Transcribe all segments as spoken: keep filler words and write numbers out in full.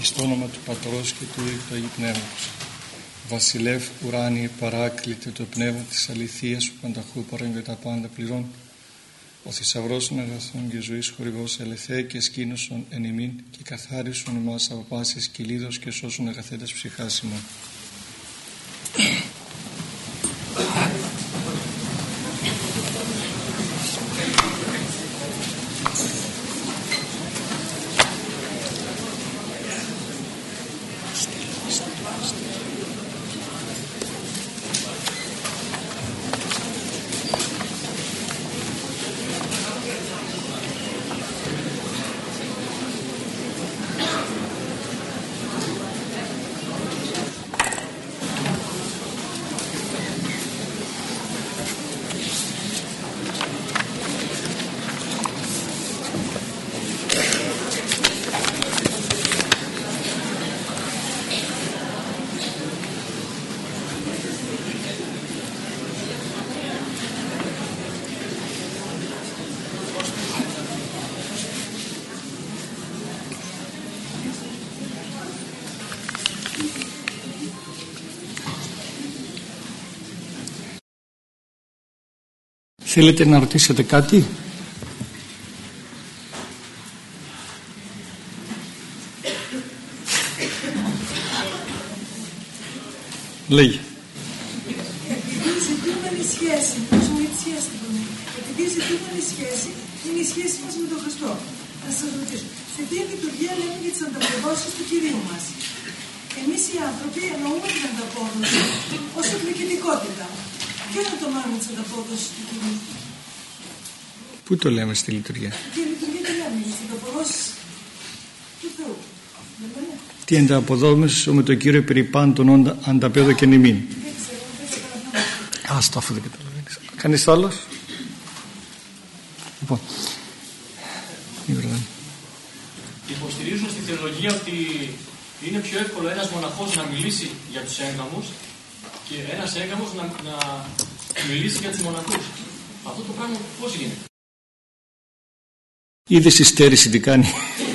εις το όνομα του Πατρός και του Υιού του Αγίου Πνεύματος. Βασιλεύ ουράνιε παράκλητε το πνεύμα της αληθείας που πανταχού παρόν και τα πάντα πληρών. Ο θησαυρός των αγαθών και ζωής χορηγός ελευθέ και σκήνωσον εν ημίν και καθάρισον εμάς από πάσης κυλίδος και σώσον αγαθέντας ψυχάς ημών. Θέλετε να ρωτήσετε κάτι? Λέγει. Επειδή ζητούμενη σχέση, ζούμε τη σχέση του Θεού. Επειδή ζητούμενη σχέση είναι η σχέση μας με τον Χριστό. Να σας ρωτήσω, σε τι λειτουργία λέμε για τις ανταποδόσεις του Κυρίου μας? Εμείς οι άνθρωποι εννοούμε την ανταπόδοση ως εκδικητικότητα. Ποιο είναι το μάτι της ανταπόδοσης του Κυρίου? Πού το λέμε στη λειτουργία? Τι λειτουργία τι λέμε, στις ανταποδόσεις του Θεού. Τι ανταποδόμησο με τον Κύριο περί πάντων ανταπέδω και νημήν. Άστο, αφού δεν καταλαβαίνεις. Κανείς άλλος? Λοιπόν, υποστηρίζουν στη θεολογία ότι είναι πιο εύκολο ένας μοναχός να μιλήσει για τους έγκαμους και ένας έγκαμος να, να μιλήσει για τους μοναχούς. Αυτό το πράγμα πώς γίνεται? Είδες η στέρηση τι κάνει?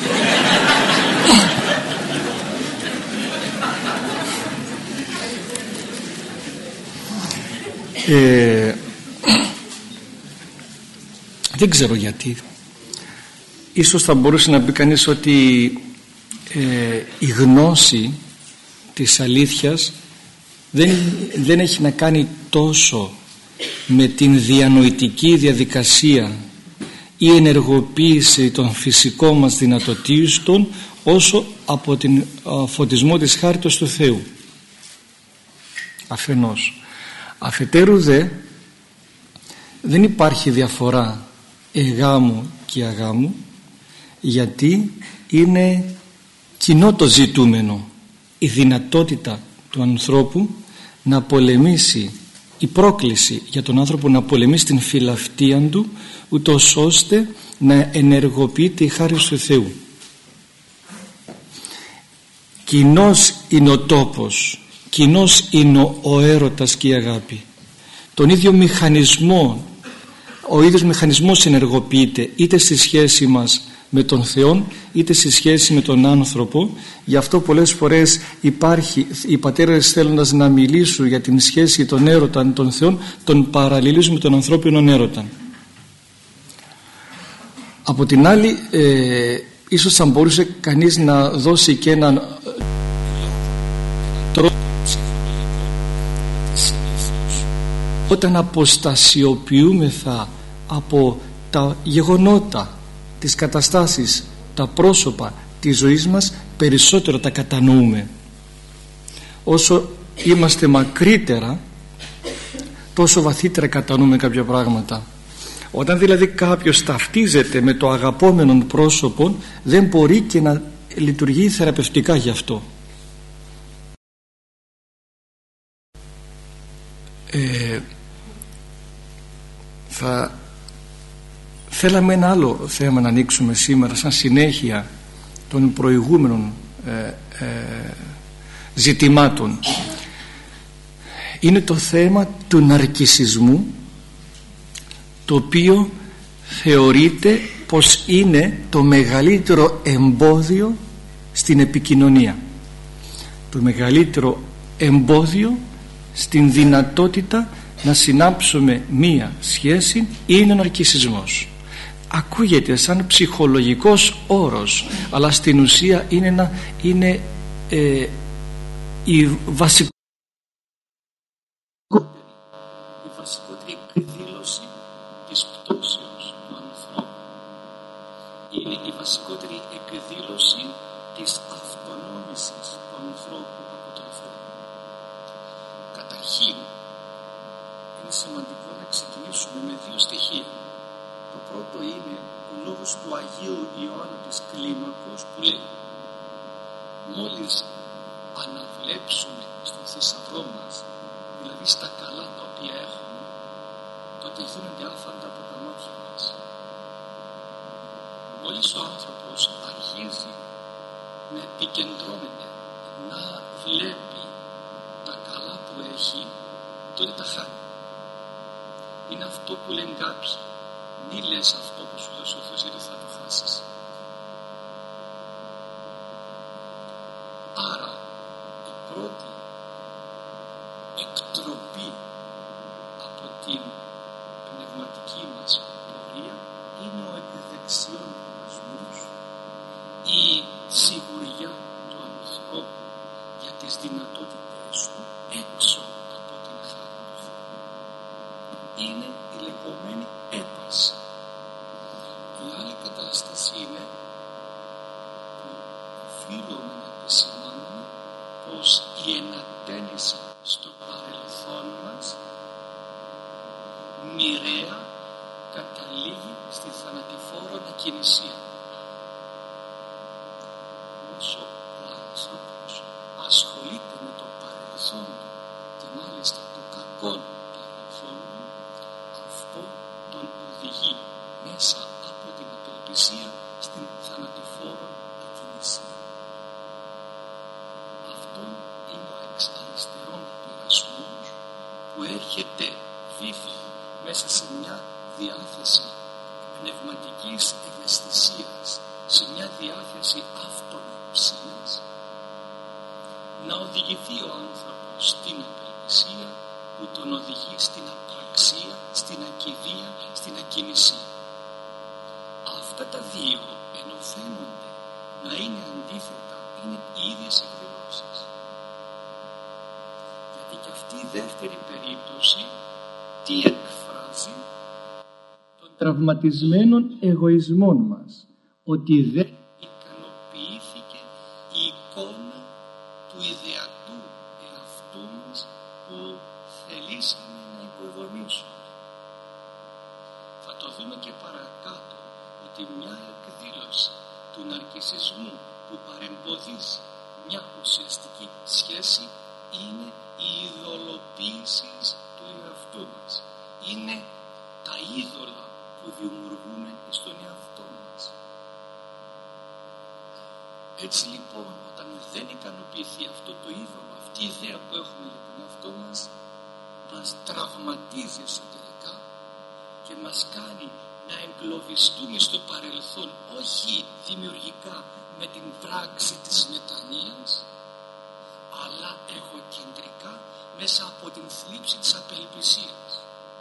ε, δεν ξέρω γιατί. Ίσως θα μπορούσε να πει κανείς ότι ε, η γνώση της αλήθειας δεν, δεν έχει να κάνει τόσο με την διανοητική διαδικασία ή ενεργοποίηση των φυσικών μας δυνατοτήτων όσο από την φωτισμό της χάριτος του Θεού αφενός. Αφετέρου δε δεν υπάρχει διαφορά εγάμου και αγάμου, γιατί είναι κοινό το ζητούμενο, η δυνατότητα του ανθρώπου να πολεμήσει, η πρόκληση για τον άνθρωπο να πολεμήσει την φιλαυτία του, ούτως ώστε να ενεργοποιείται η χάρις του Θεού. Κοινός είναι ο τόπος, κοινός είναι ο έρωτας και η αγάπη. Τον ίδιο μηχανισμό, ο ίδιος μηχανισμός ενεργοποιείται είτε στη σχέση μας με τον Θεό είτε στη σχέση με τον άνθρωπο. Γι' αυτό πολλές φορές υπάρχει, οι πατέρες θέλοντας να μιλήσουν για την σχέση των έρωτα των Θεών, τον παραλληλίζουν με τον ανθρώπινο έρωτα. Από την άλλη ε, ίσως θα μπορούσε κανείς να δώσει και έναν τρόπο όταν αποστασιοποιούμεθα από τα γεγονότα, τις καταστάσεις, τα πρόσωπα της ζωής μας, περισσότερο τα κατανοούμε. Όσο είμαστε μακρύτερα, τόσο βαθύτερα κατανοούμε κάποια πράγματα. Όταν δηλαδή κάποιος ταυτίζεται με το αγαπόμενο πρόσωπο, δεν μπορεί και να λειτουργεί θεραπευτικά γι' αυτό. Ε, θα θέλαμε ένα άλλο θέμα να ανοίξουμε σήμερα σαν συνέχεια των προηγούμενων ε, ε, ζητημάτων. Είναι το θέμα του ναρκισσισμού, το οποίο θεωρείται πως είναι το μεγαλύτερο εμπόδιο στην επικοινωνία. Το μεγαλύτερο εμπόδιο στην δυνατότητα να συνάψουμε μία σχέση είναι ο ναρκισσισμός. Ακούγεται σαν ψυχολογικός όρος, αλλά στην ουσία είναι, ένα, είναι ε, η βασική η βασικότερη εκδήλωση της πτώσεως του ανθρώπου. Είναι η βασικότερη εκδήλωση της αυτονόμησης του ανθρώπου από τον Θεό. Καταρχήν, είναι σημαντικό να ξεκινήσουμε με δύο στοιχεία. Το πρώτο είναι ο λόγος του Αγίου Ιωάννου της Κλίμακος που λέει: μόλις αναβλέψουμε στον θησαυρό μας, δηλαδή στα καλά τα οποία έχουμε, τότε γίνονται άφαντα από τα μάτια μας. Μόλις ο άνθρωπος αρχίζει να επικεντρώνεται, να βλέπει τα καλά που έχει, τότε τα χάνει. Είναι αυτό που λένε κάποιοι: μη λες αυτό που σου δώσει ο Θεός, γιατί θα το χάσεις. Άρα η πρώτη εκτροπή από την πνευματική μας πορεία είναι ο επιδεξιών κοσμός, η σιγουριά του ανθρώπου για τις δυνατότητες του έξω από την χάρη του Θεού. Είναι η λεγόμενη έπαση. Η άλλη κατάσταση είναι που οφείλουμε να επισημάνουμε πως η ενατένιση στο παρελθόν μας μοιραία καταλήγει στη θανατηφόρο ακινησία. Όσο ο άνθρωπος ασχολείται με το παρελθόν του και μάλιστα το κακό παρελθόν του, αυτό τον οδηγεί μέσα από την απελπισία στην θανατηφόρο ακινησία. Αυτό είναι ο εξ αριστερών πειρασμός που έρχεται βίθη μέσα σε μια διάθεση πνευματικής ευαισθησίας, σε μια διάθεση αυτονοψίας, να οδηγηθεί ο άνθρωπος στην απελπισία που τον οδηγεί στην απραξία, στην ακηδία, στην ακινησία. Αυτά τα δύο, ενώ φαίνονται να είναι αντίθετα, είναι οι ίδιες εκδηλώσεις. Γιατί και αυτή η δεύτερη περίπτωση τι εκφράζει? Των τραυματισμένων εγωισμών μας, ότι δεν ικανοποιήθηκε η εικόνα του ιδεατού εαυτού μας που θελήσαμε να υποδομήσουμε. Θα το δούμε και παρακάτω ότι μια εκδήλωση του ναρκισσισμού που παρεμποδίζει μια ουσιαστική σχέση είναι η ειδωλοποίηση του εαυτού μας. Είναι τα είδωλα που δημιουργούμε στον εαυτό μας. Έτσι λοιπόν, όταν δεν ικανοποιηθεί αυτό το είδωλο, αυτή η ιδέα που έχουμε για τον εαυτό μας, μας τραυματίζει εσωτερικά και μας κάνει να εγκλωβιστούμε στο παρελθόν, όχι δημιουργικά με την πράξη της μετανοίας, αλλά εγωκεντρικά μέσα από την θλίψη της απελπισίας.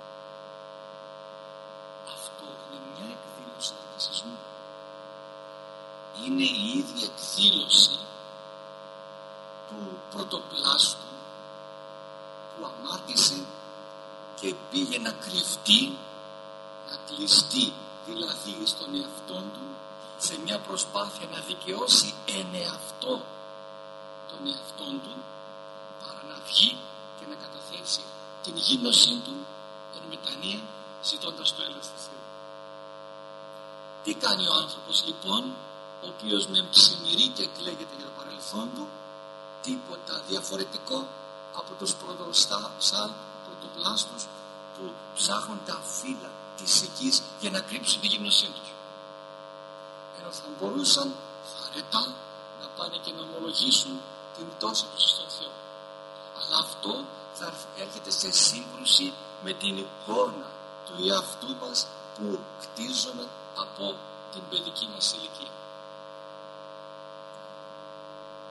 Αυτό είναι μια εκδήλωση του ναρκισσισμού. Είναι η ίδια εκδήλωση του πρωτοπλάστου που αμάρτησε και πήγε να κρυφτεί, να κλειστεί δηλαδή στον εαυτόν του, σε μια προσπάθεια να δικαιώσει εν εαυτό τον εαυτόν του, παρά να βγει και να καταθέσει την γύμνωσή του εν μετανία, ζητώντας το έλεος του Θεού. Τι κάνει ο άνθρωπος λοιπόν, ο οποίος με ψημυρεί και εκλέγεται για το παρελθόν του? Τίποτα διαφορετικό από τους πρωτοπλάστους που ψάχνουν τα φύλλα της οικής για να κρύψουν τη γύμνωσή τους. Ενώ θα μπορούσαν θαρετά να πάνε και να ομολογήσουν την πτώση τους στον Θεό. Αλλά αυτό θα έρχεται σε σύγκρουση με την εικόνα του εαυτού μας που κτίζουμε από την παιδική μας ηλικία.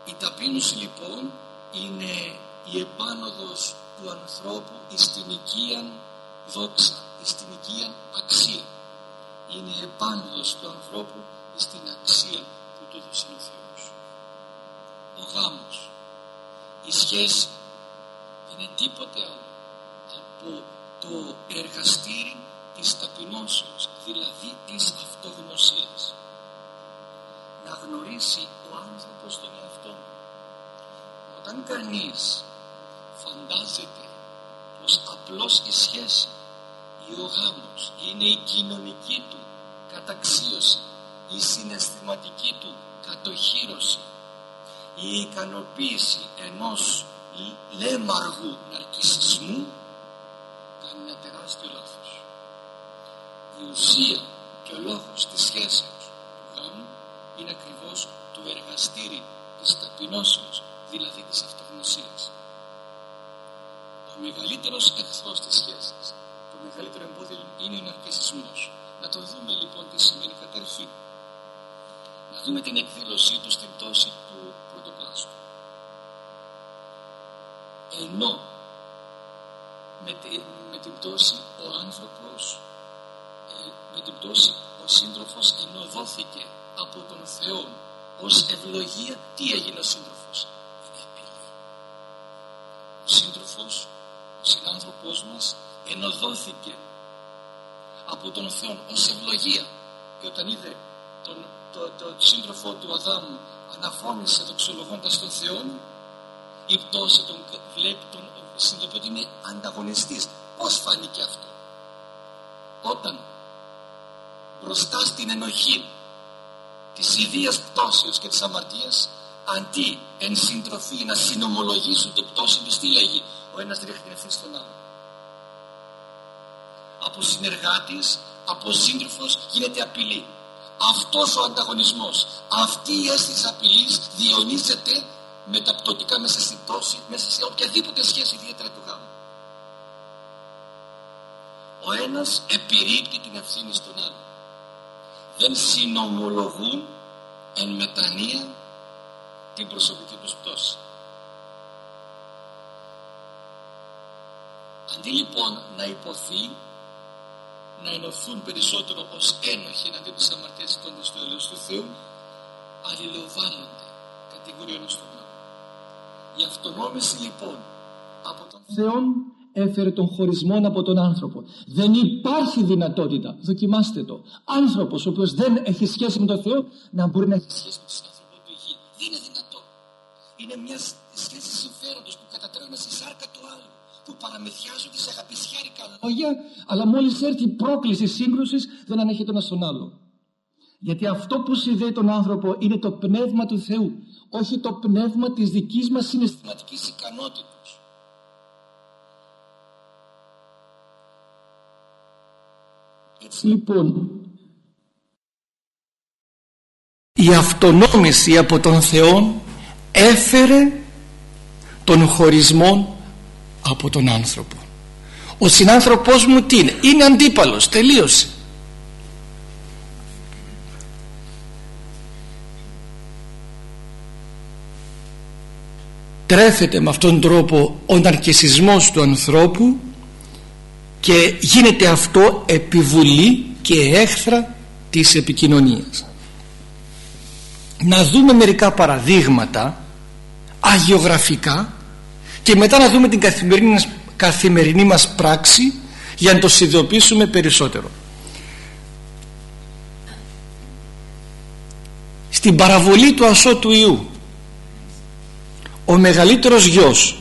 Η ταπείνωση λοιπόν είναι η επάνωδος του ανθρώπου στην οικίαν δόξα, στην οικίαν αξία. Είναι η επάνωδος του ανθρώπου στην αξία που του δώσει ο Θεός. Ο γάμος, η σχέση δεν είναι τίποτε άλλο από το εργαστήρι της ταπεινώσεως, δηλαδή της αυτογνωσίας. Να γνωρίσει ο άνθρωπος τον εαυτό του. Όταν κανείς φαντάζεται πως απλώς η σχέση ή ο γάμος είναι η κοινωνική του καταξίωση, η συναισθηματική του κατοχύρωση, η ικανοποίηση ενός λέμαργου ναρκισσισμού, κάνει ένα τεράστιο λάθος. Η ουσία και ο λόγος της σχέσεως του γάμου είναι ακριβώς το εργαστήρι της ταπεινώσεως, δηλαδή της αυτογνωσίας. Ο μεγαλύτερος εχθρός της σχέσης, το μεγαλύτερο εμπόδιο είναι ο ναρκισσισμός. Να το δούμε λοιπόν τι σημαίνει καταρχήν. Να δούμε την εκδήλωσή του στην πτώση του πρωτοπλάστου. Ενώ με, τη, με την πτώση ο άνθρωπος, ε, με την πτώση ο σύντροφος ενωδόθηκε από τον Θεό ως ευλογία. Τι έγινε ο σύντροφος? Είναι απειλή. Ο σύντροφος, ο συνάνθρωπός μας ενωδόθηκε από τον Θεό ως ευλογία, και όταν είδε τον, το, το, το σύντροφό του Αδάμου αναφώνησε δοξολογώντας τον Θεό, η πτώση τον βλέπει, τον συνειδητοποιεί ότι είναι ανταγωνιστής. Πώς φάνηκε αυτό? Όταν μπροστά στην ενοχή της ιδίας πτώσεως και της αμαρτίας, αντί εν συντροφή να συνομολογήσουν την πτώση τους, τι λέγει? Ο ένας ρίχνει την ευθύνη στον άλλο. Από συνεργάτης, από σύντροφος γίνεται απειλή. Αυτός ο ανταγωνισμός, αυτή η αίσθηση απειλής διαιωνίζεται μεταπτωτικά μέσα στην πτώση, μέσα σε οποιαδήποτε σχέση, ιδιαίτερα του γάμου. Ο ένας επιρρύπτει την ευθύνη στον άλλο. Δεν συνομολογούν εν μετανία την προσωπική τους πτώση. Αντί λοιπόν να υποθεί, να ενωθούν περισσότερο ως ένοχοι εναντίον της αμαρτίας ζητώντας το έλεος του Θεού, αλληλοβάλλονται κατηγορία ενός του άλλου. Η αυτονόμηση λοιπόν από τον Θεό έφερε τον χωρισμό από τον άνθρωπο. Δεν υπάρχει δυνατότητα, δοκιμάστε το, άνθρωπος ο οποίος δεν έχει σχέση με τον Θεό να μπορεί να έχει σχέση με τον άνθρωπο του γη. Δεν είναι δυνατό. Είναι μια σχέση συμφέροντος που κατατρέχουν στη σάρκα του άλλου, που παραμεθιάζονται σε αγαπησιάρικα λόγια, αλλά μόλις έρθει η πρόκληση σύγκρουσης δεν ανέχεται ένα στον άλλο. Γιατί αυτό που συνδέει τον άνθρωπο είναι το πνεύμα του Θεού, όχι το πνεύμα της δικής μας συναισθηματικής ικανότητας. Έτσι λοιπόν, η αυτονόμηση από τον Θεό έφερε τον χωρισμό από τον άνθρωπο. Ο συνάνθρωπός μου τι είναι? Είναι αντίπαλος, τελείωσε. Τρέφεται με αυτόν τον τρόπο ο ναρκισσισμός του ανθρώπου και γίνεται αυτό επιβουλή και έχθρα της επικοινωνίας. Να δούμε μερικά παραδείγματα αγιογραφικά και μετά να δούμε την καθημερινή, καθημερινή μας πράξη για να το συνειδητοποιήσουμε περισσότερο. Στην παραβολή του ασώτου Ιού, ο μεγαλύτερος γιος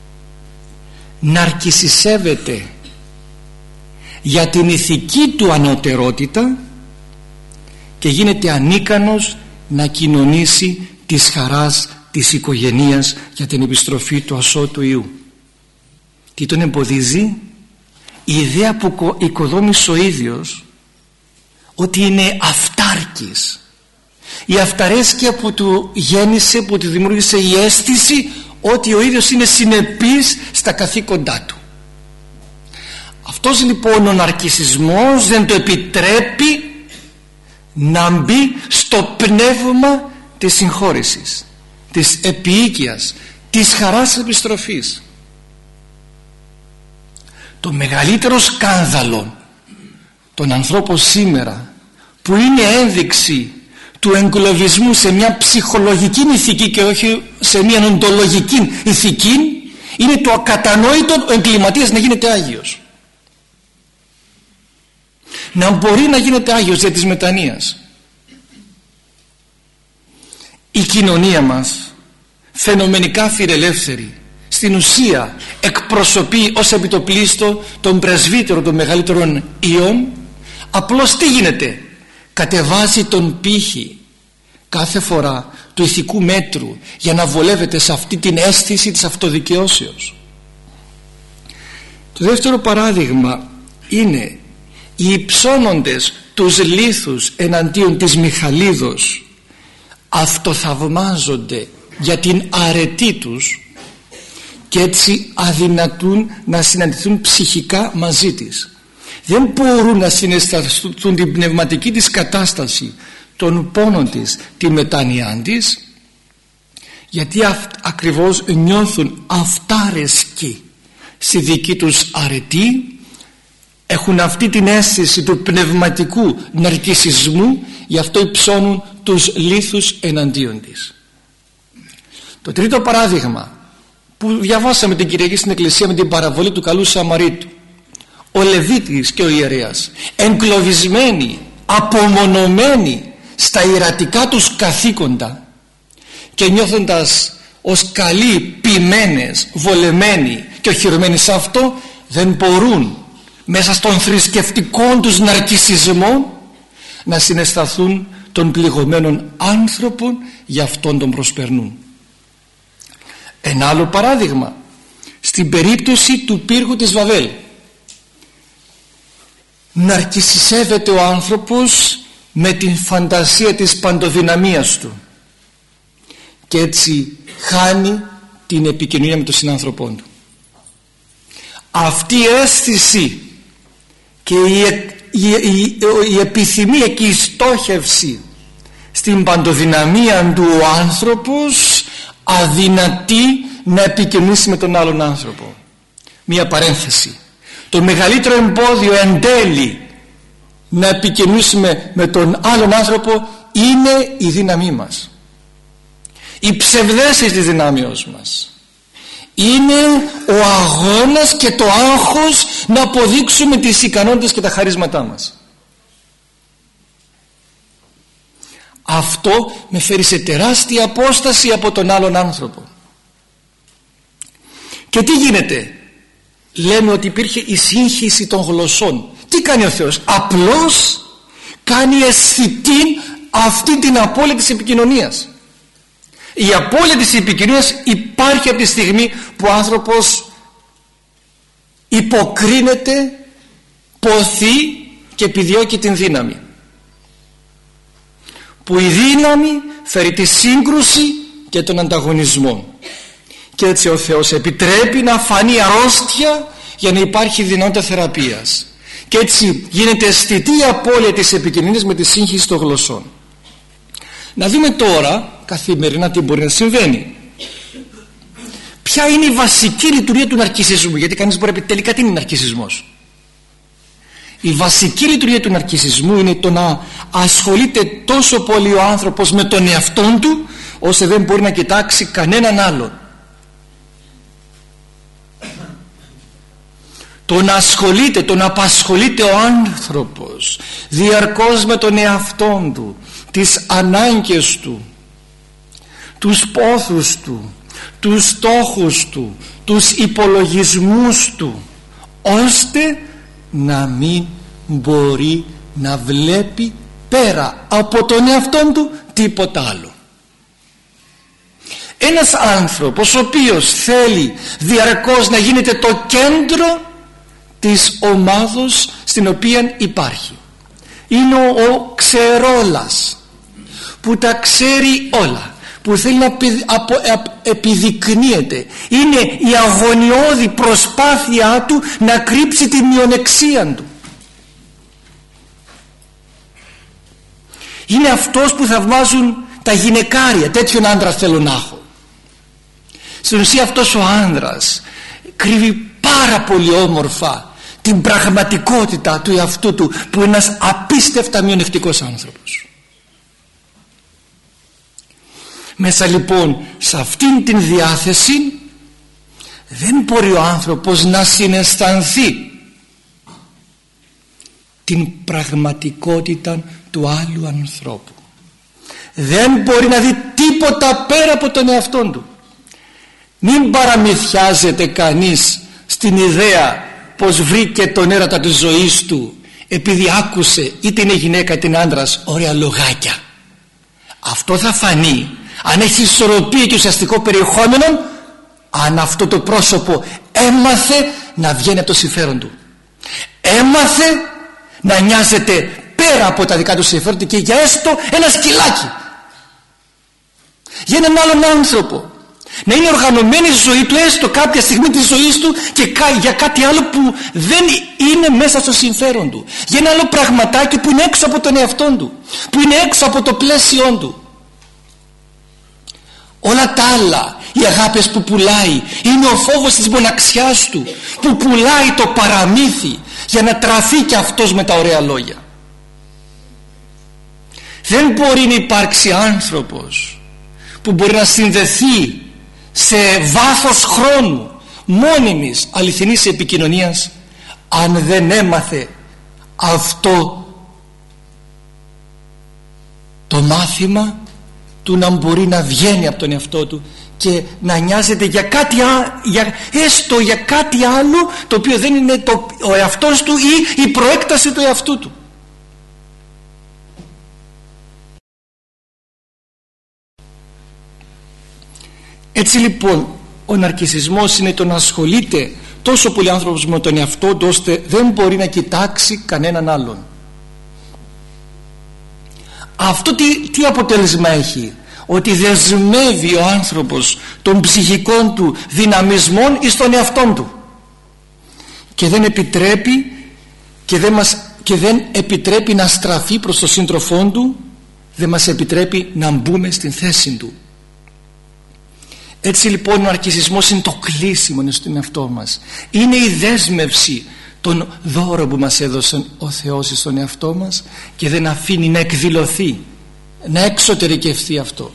ναρκισσισεύεται για την ηθική του ανωτερότητα και γίνεται ανίκανος να κοινωνήσει της χαράς της οικογενείας για την επιστροφή του ασώτου Ιού. Τι τον εμποδίζει? Η ιδέα που οικοδόμησε ο ίδιος, ότι είναι αυτάρκης. Η αυταρέσκεια που του γέννησε, που του δημιούργησε η αίσθηση ότι ο ίδιος είναι συνεπής στα καθήκοντά του. Αυτός λοιπόν ο ναρκισσισμός δεν το επιτρέπει να μπει στο πνεύμα της συγχώρεσης, της επίοικιας, της χαράς της επιστροφής. Το μεγαλύτερο σκάνδαλο των ανθρώπων σήμερα, που είναι ένδειξη του εγκλωβισμού σε μια ψυχολογική ηθική και όχι σε μια οντολογική ηθική, είναι το ακατανόητο ο εγκληματίας να γίνεται Άγιος. Να μπορεί να γίνεται Άγιος δια της μετανοίας. Η κοινωνία μας, φαινομενικά φιλελεύθερη, στην ουσία εκπροσωπεί ως επιτοπλίστο τον πρεσβύτερο των μεγαλύτερων ιών. Απλώς τι γίνεται? Κατεβάζει τον πύχη κάθε φορά του ηθικού μέτρου για να βολεύεται σε αυτή την αίσθηση της αυτοδικαιώσεως. Το δεύτερο παράδειγμα είναι οι υψώνοντες τους λίθους εναντίον της Μιχαλίδος αυτοθαυμάζονται για την αρετή τους και έτσι αδυνατούν να συναντηθούν ψυχικά μαζί της. Δεν μπορούν να συναισθανθούν την πνευματική της κατάσταση, τον πόνο της, τη μετάνοιά της, γιατί αυ, ακριβώς νιώθουν αυτάρεσκοι στη δική τους αρετή, έχουν αυτή την αίσθηση του πνευματικού ναρκισσισμού, γι' αυτό υψώνουν τους λίθους εναντίον της. Το τρίτο παράδειγμα που διαβάσαμε την Κυριακή στην Εκκλησία με την παραβολή του καλού Σαμαρίτου, ο Λεβίτης και ο ιερέας, εγκλωβισμένοι, απομονωμένοι στα ιερατικά τους καθήκοντα και νιώθοντας ως καλοί, ποιμένες, βολεμένοι και οχυρωμένοι σε αυτό, δεν μπορούν μέσα στον θρησκευτικό τους ναρκισσισμό να συναισθαθούν των πληγωμένων άνθρωπων, γι' αυτόν τον προσπερνούν. Ένα άλλο παράδειγμα, στην περίπτωση του πύργου της Βαβέλ, ναρκισσισεύεται ο άνθρωπος με την φαντασία της παντοδυναμίας του και έτσι χάνει την επικοινωνία με τον συνάνθρωπό του. Αυτή η αίσθηση και η, η, η, η επιθυμία και η στόχευση στην παντοδυναμία του ο άνθρωπος αδυνατεί να επικοινωνήσει με τον άλλον άνθρωπο. Μία παρένθεση: το μεγαλύτερο εμπόδιο εν τέλει να επικοινωνήσουμε με τον άλλον άνθρωπο είναι η δύναμή μας, η ψευδέστηση της δυνάμεως μας. Είναι ο αγώνας και το άγχος να αποδείξουμε τις ικανότητες και τα χαρίσματά μας. Αυτό με φέρει σε τεράστια απόσταση από τον άλλον άνθρωπο. Και τι γίνεται? Λέμε ότι υπήρχε η σύγχυση των γλωσσών. Τι κάνει ο Θεός? Απλώς κάνει αισθητή αυτή την απώλεια της επικοινωνίας. Η απώλεια της επικοινωνίας υπάρχει από τη στιγμή που ο άνθρωπος υποκρίνεται, ποθεί και επιδιώκει την δύναμη. Που η δύναμη φέρει τη σύγκρουση και τον ανταγωνισμό. Και έτσι ο Θεός επιτρέπει να φανεί αρρώστια για να υπάρχει δυνατότητα θεραπείας. Και έτσι γίνεται αισθητή η απώλεια της επικοινωνίας με τη σύγχυση των γλωσσών. Να δούμε τώρα καθημερινά τι μπορεί να συμβαίνει. Ποια είναι η βασική λειτουργία του ναρκισσισμού? Γιατί κανείς μπορεί να πει τελικά τι είναι ναρκισσισμός. Η βασική λειτουργία του ναρκισσισμού είναι το να ασχολείται τόσο πολύ ο άνθρωπος με τον εαυτόν του ώστε δεν μπορεί να κοιτάξει κανέναν άλλον. Το να ασχολείται, το να απασχολείται ο άνθρωπος διαρκώς με τον εαυτόν του, τις ανάγκες του, τους πόθους του, τους στόχους του, τους υπολογισμούς του, ώστε να μην μπορεί να βλέπει πέρα από τον εαυτόν του τίποτα άλλο. Ένας άνθρωπος ο οποίος θέλει διαρκώς να γίνεται το κέντρο της ομάδος στην οποία υπάρχει, είναι ο, ο ξερόλας που τα ξέρει όλα, που θέλει να επιδεικνύεται, είναι η αγωνιώδη προσπάθειά του να κρύψει τη μειονεξία του. Είναι αυτός που θαυμάζουν τα γυναικάρια. Τέτοιον άντρα θέλω να έχω. Στην ουσία αυτός ο άνδρας κρύβει πάρα πολύ όμορφα την πραγματικότητα του εαυτού του, που είναι ένας απίστευτα μειονεκτικός άνθρωπος. Μέσα λοιπόν σε αυτήν την διάθεση δεν μπορεί ο άνθρωπος να συναισθανθεί την πραγματικότητα του άλλου ανθρώπου. Δεν μπορεί να δει τίποτα πέρα από τον εαυτόν του. Μην παραμυθιάζεται κανείς στην ιδέα πως βρήκε τον έρωτα της ζωής του επειδή άκουσε, είτε είναι γυναίκα είτε είναι άντρας, ωραία λογάκια. Αυτό θα φανεί αν έχει ισορροπία και ουσιαστικό περιεχόμενο, αν αυτό το πρόσωπο έμαθε να βγαίνει από το συμφέρον του, έμαθε να νοιάζεται πέρα από τα δικά του συμφέροντα και για έστω ένα σκυλάκι, για έναν άλλον άνθρωπο, να είναι οργανωμένη η ζωή του έστω κάποια στιγμή της ζωής του και για κάτι άλλο που δεν είναι μέσα στο συμφέρον του, για ένα άλλο πραγματάκι που είναι έξω από τον εαυτόν του, που είναι έξω από το πλαίσιόν του. Όλα τα άλλα, οι αγάπες που πουλάει, είναι ο φόβος της μοναξιάς του που πουλάει το παραμύθι για να τραφεί και αυτός με τα ωραία λόγια. Δεν μπορεί να υπάρξει άνθρωπος που μπορεί να συνδεθεί σε βάθος χρόνου μόνιμης αληθινής επικοινωνίας αν δεν έμαθε αυτό το μάθημα του να μπορεί να βγαίνει από τον εαυτό του και να νοιάζεται για κάτι άλλο, για, έστω για κάτι άλλο το οποίο δεν είναι το, ο εαυτός του ή η προέκταση του εαυτού του. Έτσι λοιπόν ο ναρκισσισμός είναι το να ασχολείται τόσο πολύ άνθρωπος με τον εαυτό του ώστε δεν μπορεί να κοιτάξει κανέναν άλλον. Αυτό τι, τι αποτέλεσμα έχει? Ότι δεσμεύει ο άνθρωπος των ψυχικών του δυναμισμών εις τον εαυτόν του και δεν επιτρέπει και δεν, μας, και δεν επιτρέπει να στραφεί προς τον σύντροφόν του, δεν μας επιτρέπει να μπούμε στην θέση του. Έτσι λοιπόν ο ναρκισσισμός είναι το κλείσιμο στον εαυτό μας, είναι η δέσμευση των δώρων που μας έδωσε ο Θεός στον εαυτό μας και δεν αφήνει να εκδηλωθεί, να εξωτερικευθεί αυτό.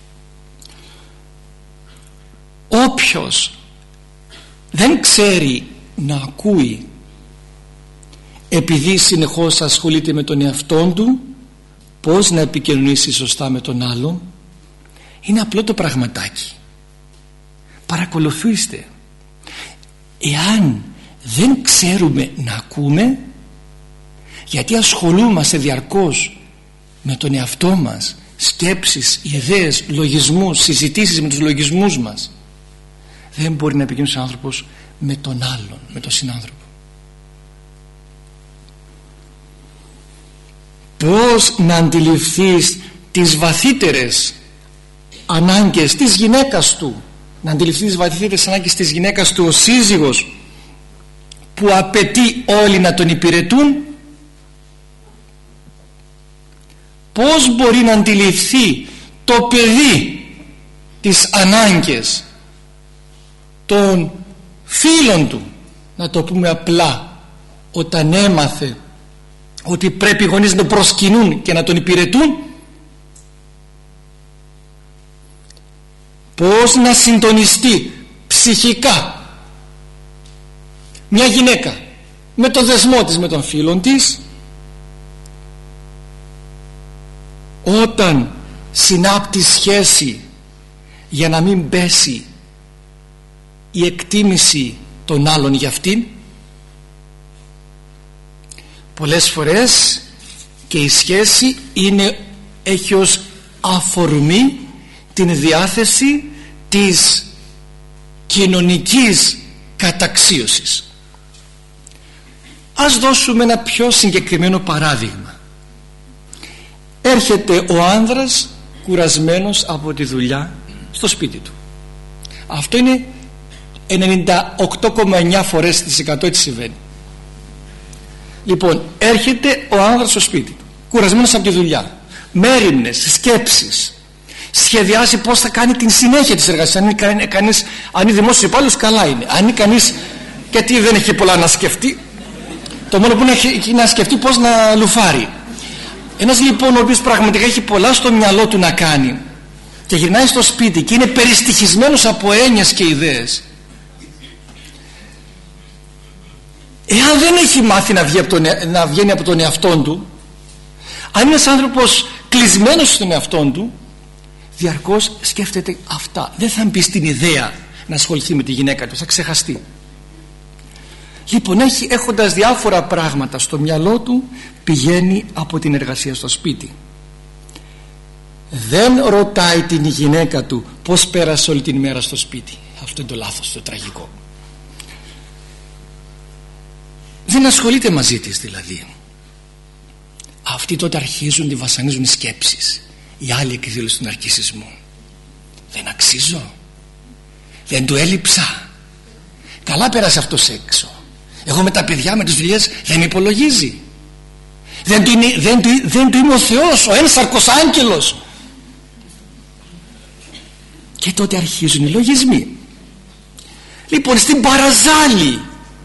Όποιος δεν ξέρει να ακούει επειδή συνεχώς ασχολείται με τον εαυτόν του πώς να επικοινωνήσει σωστά με τον άλλον, είναι απλό το πραγματάκι. Παρακολουθήστε, εάν δεν ξέρουμε να ακούμε, γιατί ασχολούμαστε διαρκώς με τον εαυτό μας, σκέψεις, ιδέες, λογισμούς, συζητήσεις με τους λογισμούς μας, δεν μπορεί να επικοινωνήσει ο άνθρωπος με τον άλλον, με τον συνάνθρωπο. Πώς να αντιληφθείς τις βαθύτερες ανάγκες της γυναίκας του, να αντιληφθεί τις βαθύτερες ανάγκες της γυναίκας του ο σύζυγος που απαιτεί όλοι να τον υπηρετούν? Πώς μπορεί να αντιληφθεί το παιδί τις ανάγκες των φίλων του, να το πούμε απλά, όταν έμαθε ότι πρέπει οι γονείς να τον προσκυνούν και να τον υπηρετούν? Πώς να συντονιστεί ψυχικά μια γυναίκα με το δεσμό της με τον φίλον της όταν συνάπτει σχέση για να μην πέσει η εκτίμηση των άλλων για αυτήν? Πολλές φορές και η σχέση είναι, έχει ως αφορμή την διάθεση της κοινωνικής καταξίωσης. Ας δώσουμε ένα πιο συγκεκριμένο παράδειγμα. Έρχεται ο άνδρας κουρασμένος από τη δουλειά στο σπίτι του. Αυτό είναι ενενήντα οκτώ κόμμα εννιά φορές τις εκατό έτσι συμβαίνει. Λοιπόν, έρχεται ο άνδρας στο σπίτι του κουρασμένος από τη δουλειά, μέριμνες σκέψεις, σχεδιάζει πώς θα κάνει την συνέχεια της εργασίας. Αν είναι κανείς, αν είναι δημόσιος υπάλληλος, καλά είναι. Αν είναι κανείς, γιατί δεν έχει πολλά να σκεφτεί, το μόνο που έχει να σκεφτεί πώς να λουφάρει. Ένας λοιπόν ο οποίος πραγματικά έχει πολλά στο μυαλό του να κάνει και γυρνάει στο σπίτι και είναι περιστοιχισμένος από έννοιες και ιδέες, εάν δεν έχει μάθει να, βγει από τον, να βγαίνει από τον εαυτόν του, αν είναι ένας άνθρωπος κλεισμένος στον εαυτόν του, διαρκώς σκέφτεται αυτά, δεν θα μπει στην ιδέα να ασχοληθεί με τη γυναίκα του, θα ξεχαστεί. Λοιπόν, έχει, έχοντας διάφορα πράγματα στο μυαλό του, πηγαίνει από την εργασία στο σπίτι. Δεν ρωτάει την γυναίκα του πώς πέρασε όλη την ημέρα στο σπίτι. Αυτό είναι το λάθος, το τραγικό. Δεν ασχολείται μαζί της δηλαδή. Αυτοί τότε αρχίζουν, τη βασανίζουν οι σκέψεις, η άλλη εκδήλωση του ναρκισσισμού. Δεν αξίζω, δεν του έλειψα, καλά πέρασε αυτός έξω, εγώ με τα παιδιά, με τις δουλειές δεν υπολογίζει, δεν του, είναι, δεν, του, δεν του είμαι ο Θεός, ο ένσαρκος άγγελος. Και τότε αρχίζουν οι λογισμοί. Λοιπόν, στην παραζάλη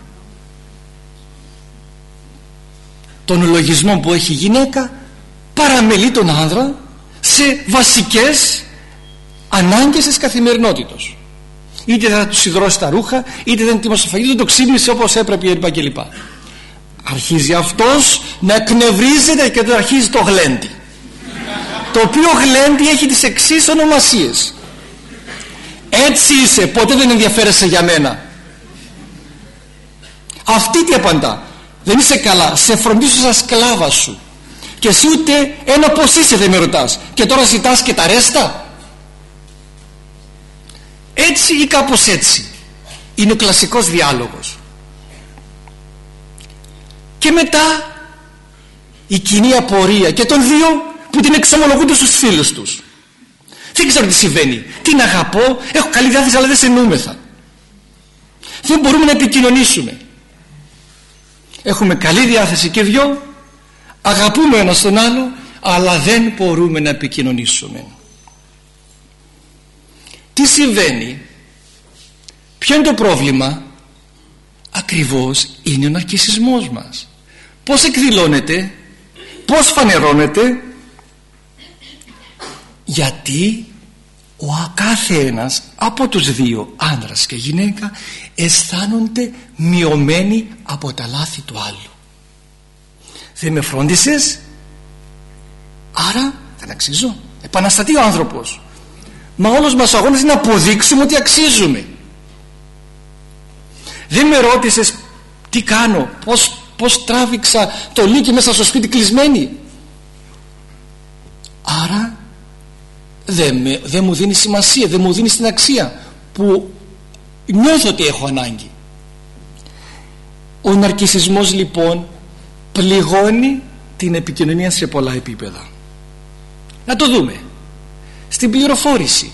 των λογισμών που έχει η γυναίκα, παραμελεί τον άνδρα σε βασικές ανάγκες της καθημερινότητας. Είτε θα του σιδρώσει τα ρούχα, είτε δεν τιμώσει το φαγητό, δεν το ξύπνησε όπως έπρεπε κλπ. Αρχίζει αυτός να εκνευρίζεται και τότε αρχίζει το γλέντι, το οποίο γλέντι έχει τις εξής ονομασίες. Έτσι είσαι, ποτέ δεν ενδιαφέρεσαι για μένα. Αυτή τι απαντά? Δεν είσαι καλά, σε φροντίζω σαν σκλάβα σου και εσύ ούτε ένα πως είσαι δεν με ρωτάς και τώρα ζητάς και τα ρέστα. Έτσι ή κάπως έτσι είναι ο κλασικός διάλογος. Και μετά η κοινή απορία και των δύο που την εξομολογούνται στους φίλους τους. Δεν ξέρω τι συμβαίνει, την αγαπώ, έχω καλή διάθεση αλλά δεν σε νούμεθα, δεν μπορούμε να επικοινωνήσουμε. Έχουμε καλή διάθεση και δυο, αγαπούμε ένας τον άλλο, αλλά δεν μπορούμε να επικοινωνήσουμε. Τι συμβαίνει? Ποιο είναι το πρόβλημα? Ακριβώς είναι ο ναρκισσισμός μας. Πώς εκδηλώνεται, πώς φανερώνεται? Γιατί ο κάθε ένας από τους δύο, άνδρας και γυναίκα, αισθάνονται μειωμένοι από τα λάθη του άλλου. Δεν με φρόντισες, άρα δεν αξίζω. Επαναστατεί ο άνθρωπος. Μα όλος μας ο αγώνας είναι να αποδείξουμε ότι αξίζουμε. Δεν με ρώτησες τι κάνω, πως, πως τράβηξα το λύκι μέσα στο σπίτι κλεισμένη, άρα δεν, με, δεν μου δίνει σημασία, δεν μου δίνει την αξία που νιώθω ότι έχω ανάγκη. Ο ναρκισσισμός λοιπόν πληγώνει την επικοινωνία σε πολλά επίπεδα. Να το δούμε. Στην πληροφόρηση,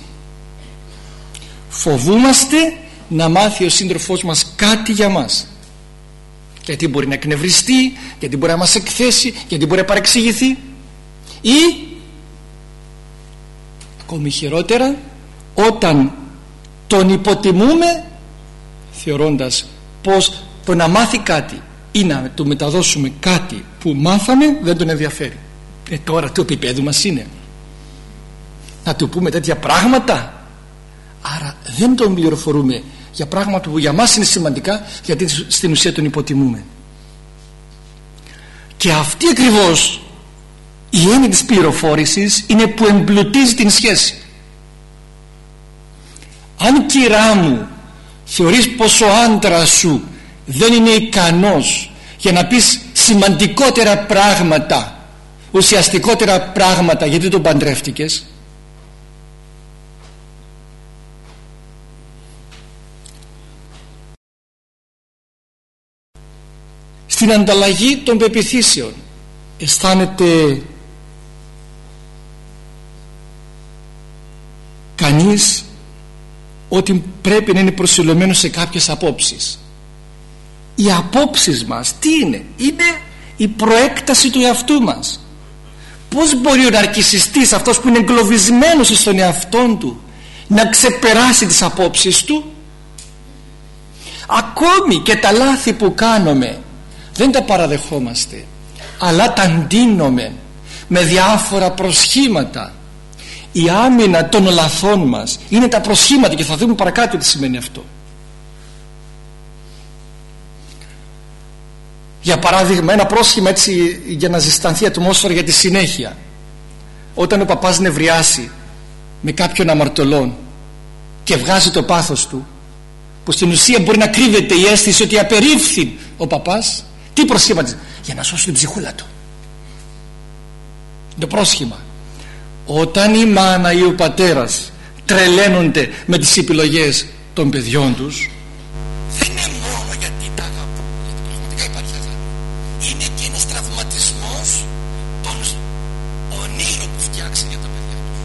φοβούμαστε να μάθει ο σύντροφός μας κάτι για μας, γιατί μπορεί να εκνευριστεί, γιατί μπορεί να μας εκθέσει, γιατί μπορεί να παρεξηγηθεί, ή ακόμη χειρότερα όταν τον υποτιμούμε θεωρώντας πως το να μάθει κάτι ή να του μεταδώσουμε κάτι που μάθαμε δεν τον ενδιαφέρει. Ε, τώρα του επίπεδου μας είναι να του πούμε τέτοια πράγματα, άρα δεν τον πληροφορούμε για πράγματα που για μας είναι σημαντικά, γιατί στην ουσία τον υποτιμούμε. Και αυτή ακριβώς η έννοια της πληροφόρησης είναι που εμπλουτίζει την σχέση. Αν, κυρά μου, θεωρείς πως ο άντρας σου δεν είναι ικανός για να πεις σημαντικότερα πράγματα, ουσιαστικότερα πράγματα, γιατί τον παντρεύτηκες, στην ανταλλαγή των πεποιθήσεων αισθάνεται κανείς ότι πρέπει να είναι προσιλωμένος σε κάποιες απόψεις. Οι απόψεις μας τι είναι? Είναι η προέκταση του εαυτού μας. Πώς μπορεί ο ναρκισσιστής, αυτός που είναι εγκλωβισμένος στον εαυτόν του, να ξεπεράσει τις απόψεις του? Ακόμη και τα λάθη που κάνουμε δεν τα παραδεχόμαστε, αλλά τα ντύνουμε με διάφορα προσχήματα. Η άμυνα των λαθών μας είναι τα προσχήματα, και θα δούμε παρακάτω τι σημαίνει αυτό. Για παράδειγμα, ένα πρόσχημα έτσι για να ζεστανθεί η ατμόσφαιρα για τη συνέχεια. Όταν ο παπάς νευριάσει με κάποιον αμαρτωλόν και βγάζει το πάθος του, που στην ουσία μπορεί να κρύβεται η αίσθηση ότι απερίφθη ο παπάς, τι προσχήματιζε? Για να σώσει την ψυχούλα του. Το πρόσχημα. Όταν η μάνα ή ο πατέρας τρελαίνονται με τις επιλογές των παιδιών τους, δεν είναι μόνο γιατί τα αγαπούν, γιατί πραγματικά υπάρχει αγάπη, είναι και ένας τραυματισμός των ονείρων που φτιάξει για τα παιδιά τους.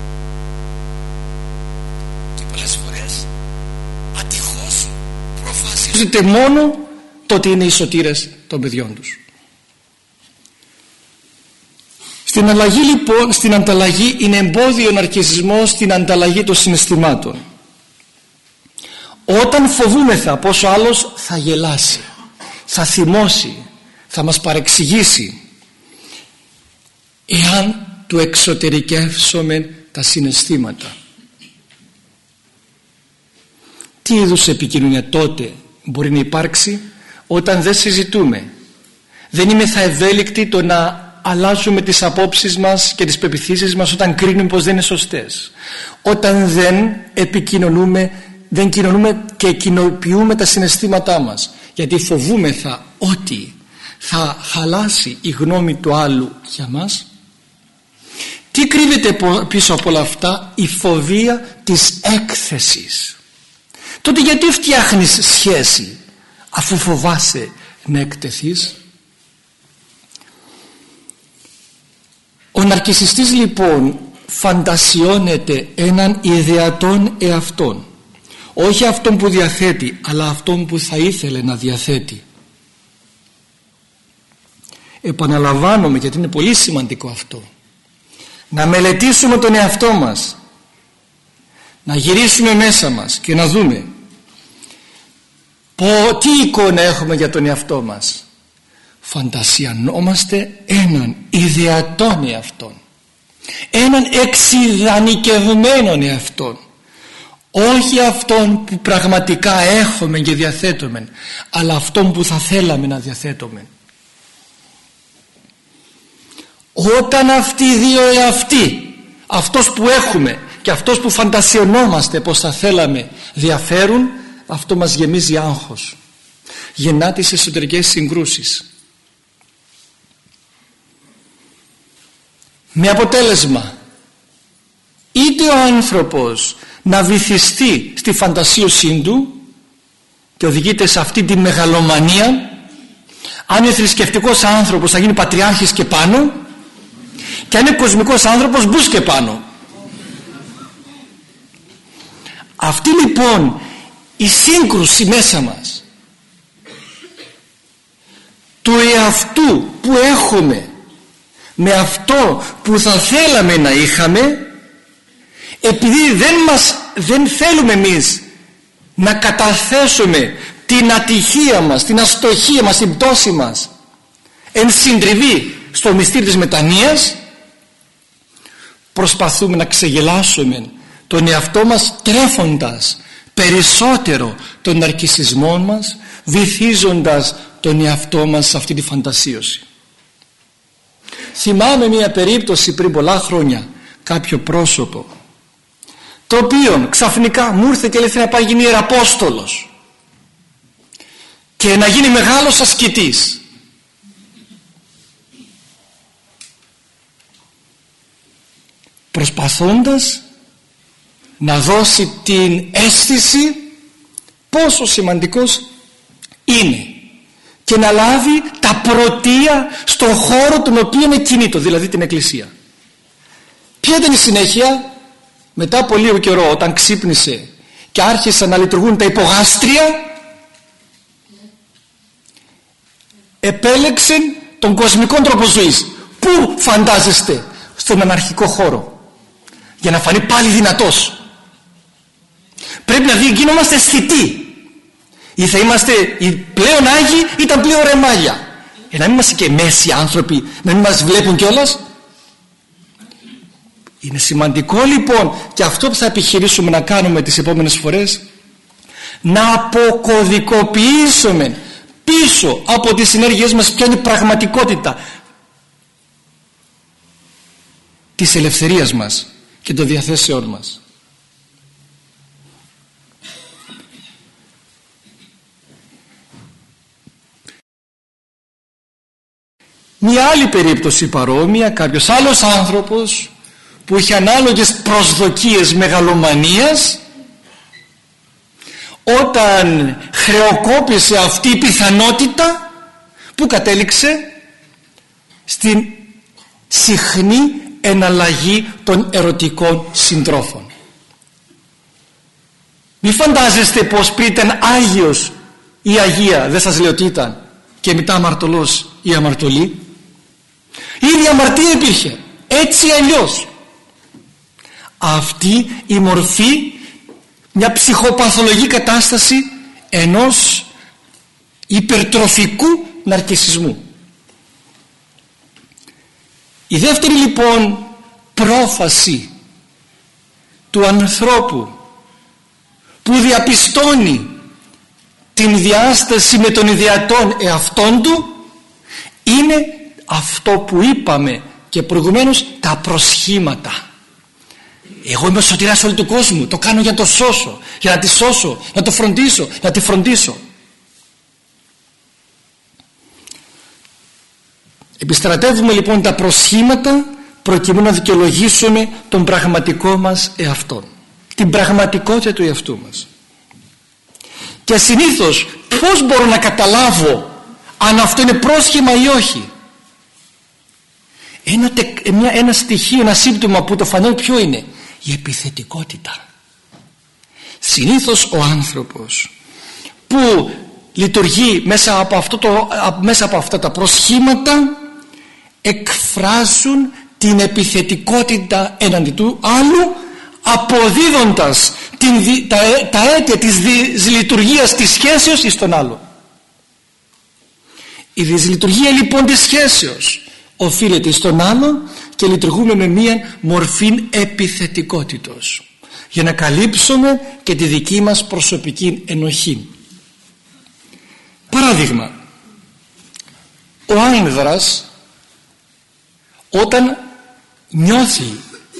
Και πολλές φορές ατυχώς προφασίζονται μόνο το ότι είναι οι σωτήρες των παιδιών τους. Στην αλλαγή λοιπόν, στην ανταλλαγή είναι εμπόδιο ο ναρκισσισμός στην ανταλλαγή των συναισθημάτων. Όταν φοβούμεθα πως ο άλλος θα γελάσει, θα θυμώσει, θα μας παρεξηγήσει, εάν του εξωτερικεύσουμε τα συναισθήματα. Τι είδους επικοινωνία τότε μπορεί να υπάρξει? Όταν δεν συζητούμε, δεν είμαι θα ευέλικτοι το να αλλάζουμε τις απόψεις μας και τις πεποιθήσεις μας όταν κρίνουμε πως δεν είναι σωστές, όταν δεν επικοινωνούμε, δεν κοινωνούμε και κοινοποιούμε τα συναισθήματά μας, γιατί φοβούμεθα ότι θα χαλάσει η γνώμη του άλλου για μας. Τι κρύβεται πίσω από όλα αυτά? Η φοβία της έκθεσης. Τότε γιατί φτιάχνεις σχέση αφού φοβάσαι να εκτεθείς? Ο ναρκισσιστής λοιπόν φαντασιώνεται έναν ιδεατόν εαυτόν, όχι αυτόν που διαθέτει, αλλά αυτόν που θα ήθελε να διαθέτει. Επαναλαμβάνομαι, γιατί είναι πολύ σημαντικό αυτό, να μελετήσουμε τον εαυτό μας, να γυρίσουμε μέσα μας και να δούμε πω, τι εικόνα έχουμε για τον εαυτό μας. Φαντασιανόμαστε έναν ιδεατόν εαυτόν, έναν εξειδανικευμένον εαυτόν, όχι αυτόν που πραγματικά έχουμε και διαθέτουμε, αλλά αυτόν που θα θέλαμε να διαθέτουμε. Όταν αυτοί οι δύο εαυτοί, αυτός που έχουμε και αυτός που φαντασιωνόμαστε πως θα θέλαμε, διαφέρουν, αυτό μας γεμίζει άγχος, γεννά τις εσωτερικές συγκρούσεις, με αποτέλεσμα είτε ο άνθρωπος να βυθιστεί στη φαντασίωσή του και οδηγείται σε αυτή τη μεγαλομανία. Αν είναι θρησκευτικός άνθρωπος θα γίνει πατριάρχης και πάνω, και αν είναι κοσμικός άνθρωπος μπούς και πάνω. Αυτή λοιπόν η σύγκρουση μέσα μας του εαυτού που έχουμε με αυτό που θα θέλαμε να είχαμε, επειδή δεν, μας, δεν θέλουμε εμείς να καταθέσουμε την ατυχία μας, την αστοχία μας, την πτώση μας εν συντριβή στο μυστήριο της μετανοίας, προσπαθούμε να ξεγελάσουμε τον εαυτό μας, τρέφοντας περισσότερο τον ναρκισσισμό μας, βυθίζοντας τον εαυτό μας σε αυτή τη φαντασίωση. Θυμάμαι μια περίπτωση πριν πολλά χρόνια, κάποιο πρόσωπο το οποίο ξαφνικά μου ήρθε και λέει να πάει γίνει ιεραπόστολος και να γίνει μεγάλος ασκητής. Προσπαθώντας να δώσει την αίσθηση πόσο σημαντικός είναι και να λάβει τα πρωτεία στον χώρο τον οποίο είναι κινήτο, δηλαδή την εκκλησία. Ποια ήταν η συνέχεια? Μετά από λίγο καιρό, όταν ξύπνησε και άρχισαν να λειτουργούν τα υπογάστρια, επέλεξε τον κοσμικό τρόπο ζωής. Πού φαντάζεστε? Στον αναρχικό χώρο, για να φανεί πάλι δυνατός. Πρέπει να δει, γίνομαστε αισθητοί, ή θα είμαστε οι πλέον Άγιοι ή τα πλέον ρεμάλια. Ε, να μην είμαστε και μέση άνθρωποι, να μην μας βλέπουν κιόλας. Είναι σημαντικό λοιπόν, και αυτό που θα επιχειρήσουμε να κάνουμε τις επόμενες φορές, να αποκωδικοποιήσουμε πίσω από τις συνέργειές μας ποια είναι η πραγματικότητα της ελευθερίας μας και των διαθέσεών μας. Μια άλλη περίπτωση παρόμοια, κάποιος άλλος άνθρωπος που είχε ανάλογες προσδοκίες μεγαλομανίας, όταν χρεοκόπησε αυτή η πιθανότητα, που κατέληξε στην συχνή εναλλαγή των ερωτικών συντρόφων. Μη φαντάζεστε πως πριν ήταν Άγιος ή Αγία, δεν σας λέω τι ήταν, και μετά αμαρτωλός ή αμαρτωλή. Ήδη αμαρτία υπήρχε, έτσι αλλιώς. Αυτή η μορφή, μια ψυχοπαθολογική κατάσταση ενός υπερτροφικού ναρκισσισμού. Η δεύτερη λοιπόν πρόφαση του ανθρώπου που διαπιστώνει την διάσταση με τον ιδεατόν εαυτόν του είναι αυτό που είπαμε και προηγουμένως, τα προσχήματα. Εγώ είμαι ο σωτηράς όλου του κόσμου, το κάνω για να το σώσω, για να τη σώσω, να το φροντίσω, να τη φροντίσω. Επιστρατεύουμε λοιπόν τα προσχήματα προκειμένου να δικαιολογήσουμε τον πραγματικό μας εαυτό, την πραγματικότητα του εαυτού μας. Και συνήθως πώς μπορώ να καταλάβω αν αυτό είναι πρόσχημα ή όχι? Ένα, μια, ένα στοιχείο, ένα σύμπτωμα που το φανεί ποιο είναι? Η επιθετικότητα. Συνήθως ο άνθρωπος που λειτουργεί μέσα από, αυτό το, μέσα από αυτά τα προσχήματα εκφράζουν την επιθετικότητα έναντι του άλλου, αποδίδοντας την, τα, τα αίτια της δυσλειτουργίας της σχέσεως εις τον άλλο. Η δυσλειτουργία λοιπόν της σχέσεως οφείλεται στον άλλο και λειτουργούμε με μία μορφή επιθετικότητος για να καλύψουμε και τη δική μας προσωπική ενοχή. Παράδειγμα, ο άνδρας όταν νιώθει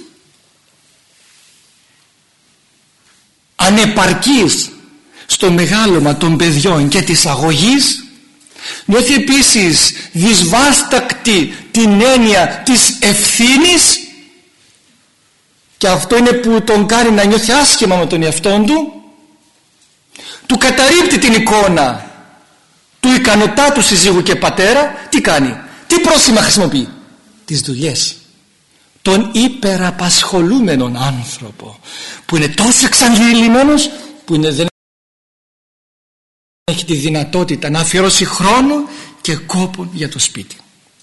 ανεπαρκής στο μεγάλωμα των παιδιών και της αγωγής, νιώθει επίσης δυσβάστακτη την έννοια της ευθύνης, και αυτό είναι που τον κάνει να νιώθει άσχημα με τον εαυτόν του. Του καταρρίπτει την εικόνα του ικανοτάτου συζύγου και πατέρα. Τι κάνει? Τι πρόσημα χρησιμοποιεί? Τις δουλειές. Τον υπεραπασχολούμενον άνθρωπο που είναι τόσο εξαντλημένος που είναι, δεν έχει τη δυνατότητα να αφιερώσει χρόνο και κόπο για το σπίτι.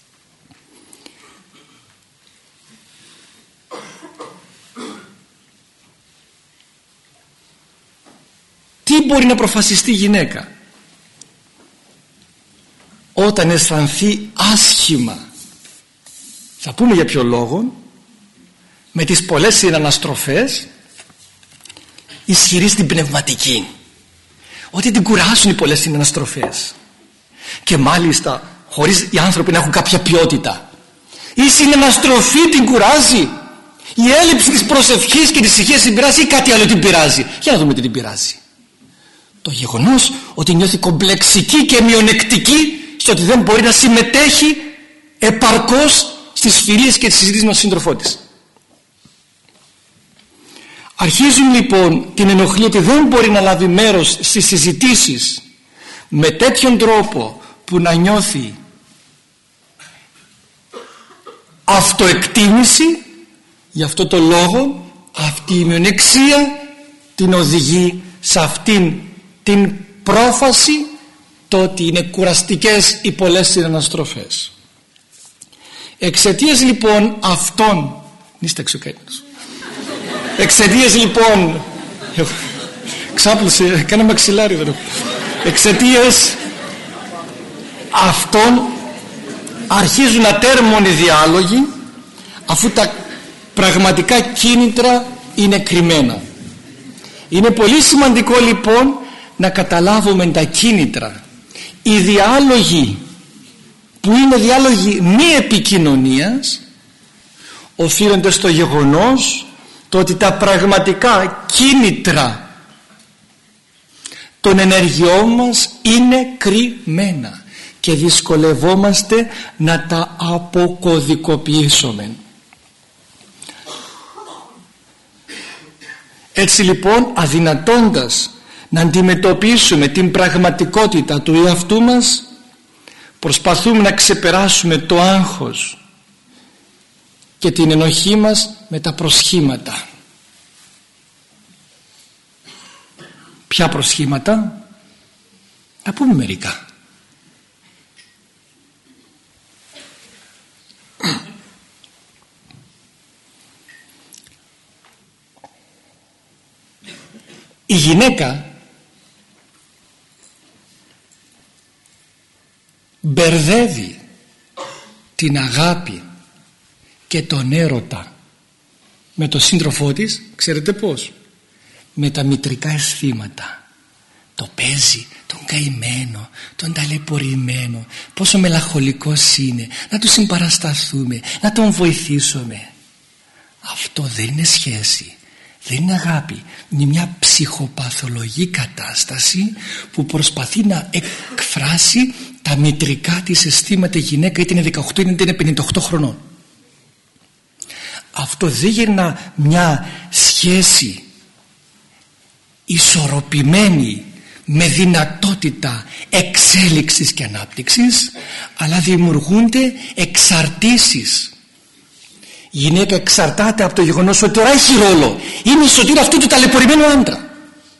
Τι μπορεί να προφασιστεί η γυναίκα όταν αισθανθεί άσχημα? Θα πούμε για ποιο λόγο. Με τις πολλές συναναστροφές ισχυρεί στην πνευματική, ότι την κουράσουν οι πολλές συναναστροφές, και μάλιστα χωρίς οι άνθρωποι να έχουν κάποια ποιότητα. Η συναναστροφή την κουράζει, η έλλειψη της προσευχής και της ησυχίας την πειράζει, ή κάτι άλλο την πειράζει? Για να δούμε τι την πειράζει. Το γεγονός ότι νιώθει κομπλεξική και μειονεκτική στο ότι δεν μπορεί να συμμετέχει επαρκώς στις φιλίες και τις συζητήσεις με τον σύντροφό της. Αρχίζουν λοιπόν την ενοχλή ότι δεν μπορεί να λάβει μέρος στις συζητήσεις με τέτοιον τρόπο που να νιώθει αυτοεκτίμηση. Γι' αυτό το λόγο αυτή η μειονεξία την οδηγεί σε αυτήν την πρόφαση, το ότι είναι κουραστικές οι πολλές συναναστροφές. Εξαιτίας λοιπόν αυτών, είστε εξωκαίμενος, εξαιτίας λοιπόν, ξάπλωσε, κάνα μαξιλάρι εδώ, εξαιτίας αυτών αρχίζουν ατέρμονοι διάλογοι, αφού τα πραγματικά κίνητρα είναι κρυμμένα. Είναι πολύ σημαντικό λοιπόν να καταλάβουμε τα κίνητρα. Οι διάλογοι που είναι διάλογοι μη επικοινωνίας οφείλονται στο γεγονός το ότι τα πραγματικά κίνητρα των ενεργειών μας είναι κρυμμένα και δυσκολευόμαστε να τα αποκωδικοποιήσουμε. Έτσι λοιπόν, αδυνατώντας να αντιμετωπίσουμε την πραγματικότητα του εαυτού μας, προσπαθούμε να ξεπεράσουμε το άγχος και την ενοχή μας με τα προσχήματα. Ποια προσχήματα? Να πούμε μερικά. Η γυναίκα μπερδεύει την αγάπη και τον έρωτα με τον σύντροφό της, ξέρετε πώς? Με τα μητρικά αισθήματα. Το παίζει, τον καημένο, τον ταλαιπωρημένο, πόσο μελαγχολικός είναι, να του συμπαρασταθούμε, να τον βοηθήσουμε. Αυτό δεν είναι σχέση, δεν είναι αγάπη. Είναι μια ψυχοπαθολογική κατάσταση που προσπαθεί να εκφράσει τα μητρικά της αισθήματα η γυναίκα, είτε είναι δεκαοκτώ είτε είναι πενήντα οκτώ χρονών. Αυτό δεν γυρνά μια σχέση ισορροπημένη με δυνατότητα εξέλιξης και ανάπτυξης, αλλά δημιουργούνται εξαρτήσεις. Η γυναίκα εξαρτάται από το γεγονός ότι τώρα έχει ρόλο, είναι η σωτήρα αυτού του ταλαιπωρημένου άντρα.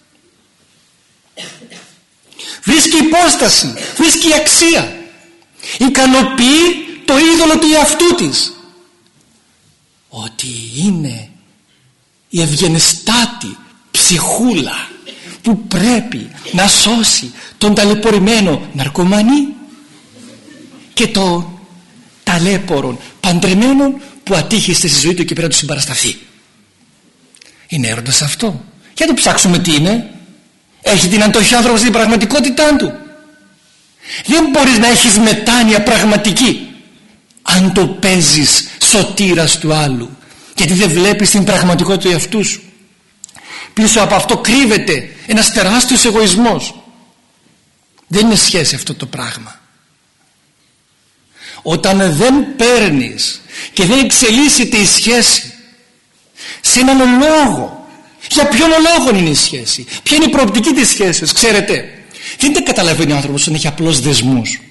Βρίσκει υπόσταση, βρίσκει αξία, ικανοποιεί το είδωλο του εαυτού της, ότι είναι η ευγενιστάτη ψυχούλα που πρέπει να σώσει τον ταλαιπωρημένο ναρκωμανή και τον ταλέπορον παντρεμένο που ατύχησε στη ζωή του και πρέπει να του συμπαρασταθεί. Είναι έρωτας αυτό? Για να το ψάξουμε τι είναι. Έχει την αντοχή άνθρωπος στην πραγματικότητά του? Δεν μπορείς να έχεις μετάνοια πραγματική αν το παίζεις σωτήρας του άλλου, γιατί δεν βλέπεις την πραγματικότητα του εαυτού σου. Πίσω από αυτό κρύβεται ένας τεράστιος εγωισμός. Δεν είναι σχέση αυτό το πράγμα. Όταν δεν παίρνεις και δεν εξελίσσεται η σχέση σε έναν λόγο, για ποιον λόγο είναι η σχέση, ποια είναι η προοπτική της σχέσης, ξέρετε, δεν τα καταλαβαίνει ο άνθρωπος όταν έχει απλώς δεσμούς.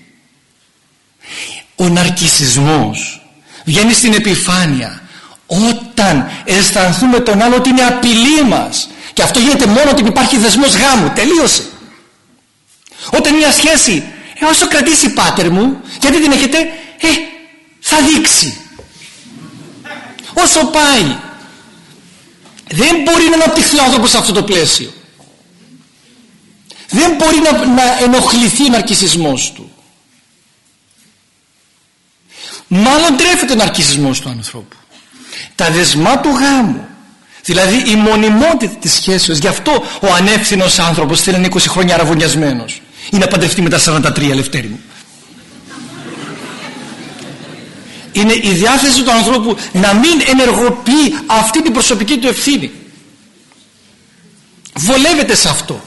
Ο ναρκισσισμός βγαίνει στην επιφάνεια όταν αισθανθούμε τον άλλο ότι είναι απειλή μας, και αυτό γίνεται μόνο όταν υπάρχει δεσμός γάμου. Τελείωσε. Όταν μια σχέση, ε, όσο κρατήσει πάτερ μου, γιατί την έχετε, ε, θα δείξει. Όσο πάει, δεν μπορεί να αναπτυχθεί ο άνθρωπος σε αυτό το πλαίσιο. Δεν μπορεί να, να ενοχληθεί ο ναρκισσισμός του. Μάλλον τρέφεται ο ναρκισσισμός του ανθρώπου. Τα δεσμά του γάμου, δηλαδή η μονιμότητα της σχέσεως. Γι' αυτό ο ανεύθυνος άνθρωπος θέλει να είναι είκοσι χρόνια αραβωνιασμένος ή να παντρευτεί με τα σαράντα τρία, Λευτέρη μου. Είναι η διάθεση του ανθρώπου να μην ενεργοποιεί αυτή την προσωπική του ευθύνη. Βολεύεται σε αυτό,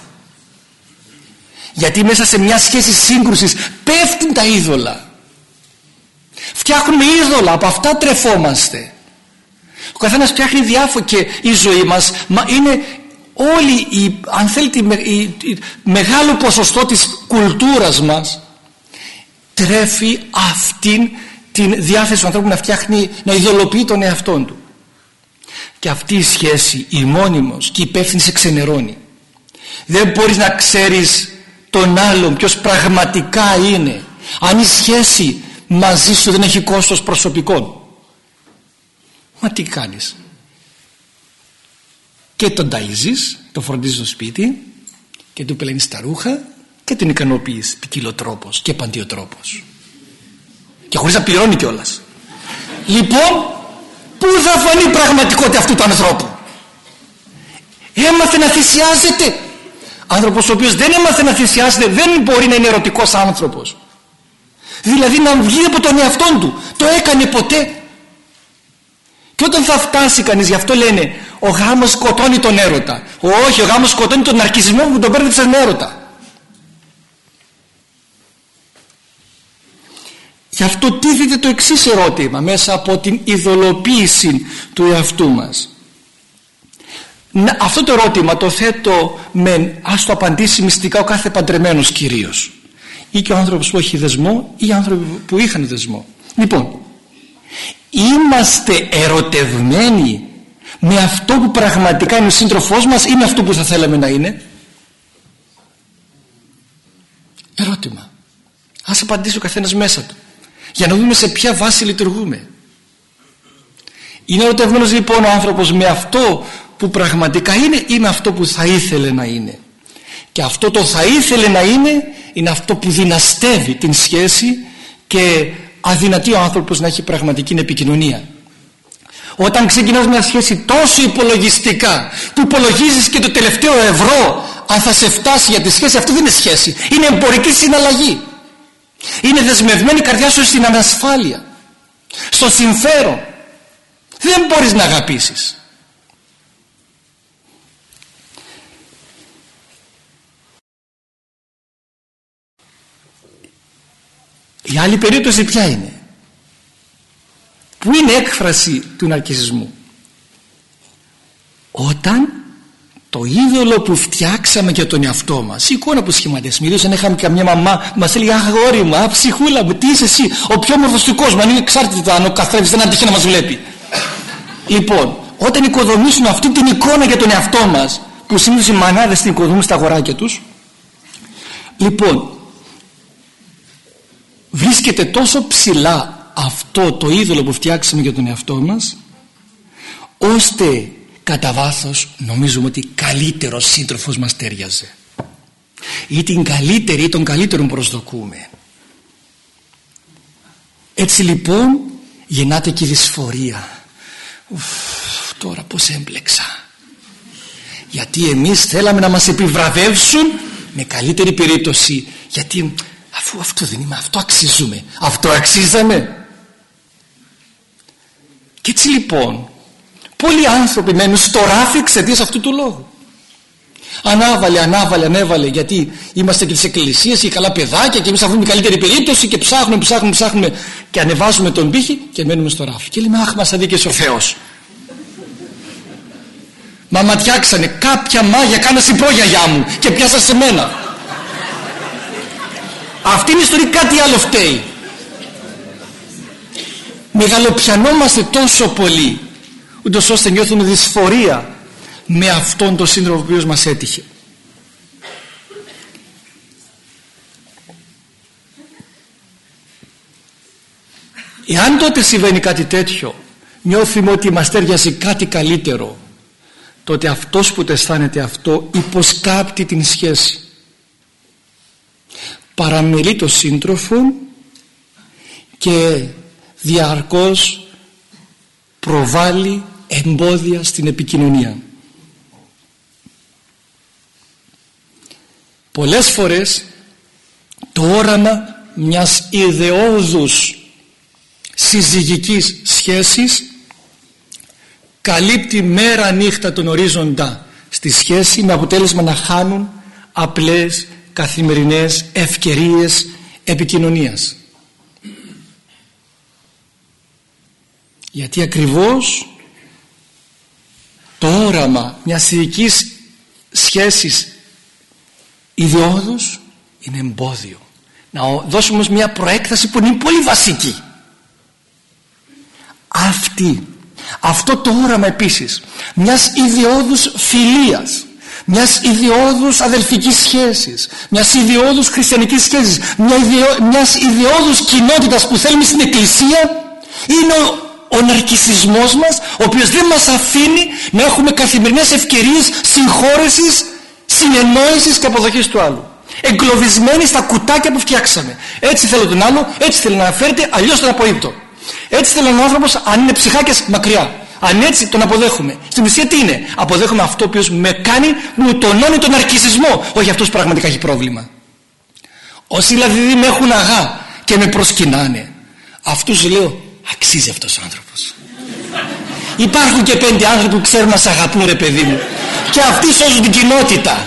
γιατί μέσα σε μια σχέση σύγκρουσης πέφτουν τα είδωλα. Φτιάχνουμε είδωλα, από αυτά τρεφόμαστε. Ο καθένας φτιάχνει διάφορα και η ζωή μας μα είναι όλη η, αν θέλετε, η, η, η, μεγάλο ποσοστό της κουλτούρας μας τρέφει αυτήν την διάθεση του ανθρώπου να φτιάχνει, να ιδεολογεί τον εαυτόν του. Και αυτή η σχέση, η μόνιμος και η υπεύθυνη, σε ξενερώνει. Δεν μπορείς να ξέρεις τον άλλον ποιος πραγματικά είναι, αν η σχέση μαζί σου δεν έχει κόστος προσωπικό. Μα τι κάνεις? Και τον ταΐζεις, τον φροντίζεις στο σπίτι και του πλένεις τα ρούχα και την ικανοποιείς ποικιλοτρόπος και παντιοτρόπος και χωρίς να πληρώνει κιόλας. Λοιπόν, πού θα φανεί η πραγματικότητα αυτού του ανθρώπου? Έμαθε να θυσιάζεται. Άνθρωπος ο οποίος δεν έμαθε να θυσιάζεται δεν μπορεί να είναι ερωτικός άνθρωπος. Δηλαδή να βγει από τον εαυτόν του. Το έκανε ποτέ? Και όταν θα φτάσει κανείς, γι' αυτό λένε ο γάμος σκοτώνει τον έρωτα. Όχι, ο γάμος σκοτώνει τον ναρκισμό που τον μπέρδεψε με έρωτα. Γι' αυτό τίθεται το εξής ερώτημα μέσα από την ειδωλοποίηση του εαυτού μας. Αυτό το ερώτημα το θέτω με, ας το απαντήσει μυστικά ο κάθε παντρεμένος κυρίως, ή και ο άνθρωπος που έχει δεσμό ή οι άνθρωποι που είχαν δεσμό. Λοιπόν, είμαστε ερωτευμένοι με αυτό που πραγματικά είναι ο σύντροφός μας ή με αυτό που θα θέλαμε να είναι? Ερώτημα. Ας απαντήσει ο καθένας μέσα του, για να δούμε σε ποια βάση λειτουργούμε. Είναι ερωτευμένος λοιπόν ο άνθρωπος με αυτό που πραγματικά είναι ή με αυτό που θα ήθελε να είναι? Και αυτό το θα ήθελε να είναι είναι αυτό που δυναστεύει την σχέση και αδυνατεί ο άνθρωπος να έχει πραγματική επικοινωνία. Όταν ξεκινάς μια σχέση τόσο υπολογιστικά που υπολογίζεις και το τελευταίο ευρώ αν θα σε φτάσει για τη σχέση, αυτό δεν είναι σχέση, είναι εμπορική συναλλαγή. Είναι δεσμευμένη η καρδιά σου στην ανασφάλεια, στο συμφέρον. Δεν μπορείς να αγαπήσεις. Η άλλη περίπτωση ποια είναι? Που είναι έκφραση του ναρκισσισμού? Όταν το είδωλο που φτιάξαμε για τον εαυτό μας, η εικόνα που σχηματίσαμε, ιδίως αν είχαμε καμιά μαμά που μας έλεγε αγόρι μου, α, ψυχούλα μου, τι είσαι εσύ, ο πιο όμορφος του κόσμου, αν είναι εξάρτητα αν ο καθρέφτης δεν άντυχε να μας βλέπει. Λοιπόν, όταν οικοδομήσουμε αυτή την εικόνα για τον εαυτό μας, που συνήθως οι μανάδες την οικοδομούν στα αγοράκια τους, λοιπόν, βρίσκεται τόσο ψηλά αυτό το είδωλο που φτιάξαμε για τον εαυτό μας, ώστε κατά βάθος νομίζουμε ότι καλύτερος σύντροφος μας τέριαζε ή την καλύτερη ή τον καλύτερον προσδοκούμε. Έτσι λοιπόν γεννάται και η δυσφορία. Ουφ, τώρα πως έμπλεξα, γιατί εμείς θέλαμε να μας επιβραβεύσουν με καλύτερη περίπτωση, γιατί αφού αυτό δεν είμαι, αυτό αξίζουμε, αυτό αξίζαμε. Και έτσι λοιπόν πολλοί άνθρωποι μένουν στο ράφι εξαιτίας αυτού του λόγου. Ανάβαλε, ανάβαλε, ανέβαλε, γιατί είμαστε και της εκκλησίας και καλά παιδάκια και εμείς θα βρούμε καλύτερη περίπτωση και ψάχνουμε, ψάχνουμε, ψάχνουμε και ανεβάζουμε τον πύχη και μένουμε στο ράφι. Και λέμε αχ, μας αδίκησε ο Θεός. Μα ματιάξανε κάποια μάγια, κάνα συμπρόγιαγιά μου και πιάσα σε μένα. Αυτή είναι η ιστορία, κάτι άλλο φταίει. Μεγαλοπιανόμαστε τόσο πολύ ούτως ώστε νιώθουμε δυσφορία με αυτόν τον σύντροφο ο οποίος μας έτυχε. Εάν τότε συμβαίνει κάτι τέτοιο, νιώθουμε ότι μας τέριασε κάτι καλύτερο, τότε αυτός που το αισθάνεται αυτό υποσκάπτει την σχέση, παραμελεί τον σύντροφο και διαρκώς προβάλλει εμπόδια στην επικοινωνία. Πολλές φορές το όραμα μιας ιδεώδους συζυγικής σχέσης καλύπτει μέρα νύχτα τον ορίζοντα στη σχέση, με αποτέλεσμα να χάνουν απλές καθημερινές ευκαιρίες επικοινωνίας. Γιατί ακριβώς το όραμα μιας συζυγικής σχέσης ιδιώδους είναι εμπόδιο. Να δώσουμε όμως μια προέκταση που είναι πολύ βασική. Αυτή, αυτό το όραμα επίσης μιας ιδιώδους φιλίας μιας ιδιώδους αδελφικής σχέσης, μιας ιδιώδους χριστιανικής σχέσης, μια ιδιω, μιας ιδιώδους κοινότητας που θέλουμε στην Εκκλησία, είναι ο, ο ναρκισσισμός μας, ο οποίος δεν μας αφήνει να έχουμε καθημερινές ευκαιρίες συγχώρεσης, συνεννόησης και αποδοχής του άλλου. Εγκλωβισμένοι στα κουτάκια που φτιάξαμε. Έτσι θέλω τον άλλο, έτσι θέλω να αναφέρεται, αλλιώς τον απορρίπτω. Έτσι θέλω έναν άνθρωπος, αν είναι ψυχάκιας, μακριά. Αν έτσι τον αποδέχομαι. Στην ουσία τι είναι? Αποδέχομαι αυτό που με κάνει, μου τονώνει τον ναρκισσισμό. Όχι αυτός που πραγματικά έχει πρόβλημα. Όσοι δηλαδή με έχουν αγά και με προσκυνάνε, αυτούς λέω, αξίζει αυτός ο άνθρωπος. Υπάρχουν και πέντε άνθρωποι που ξέρουν να σε αγαπούν, ρε παιδί μου, και αυτοί σώζουν την κοινότητα.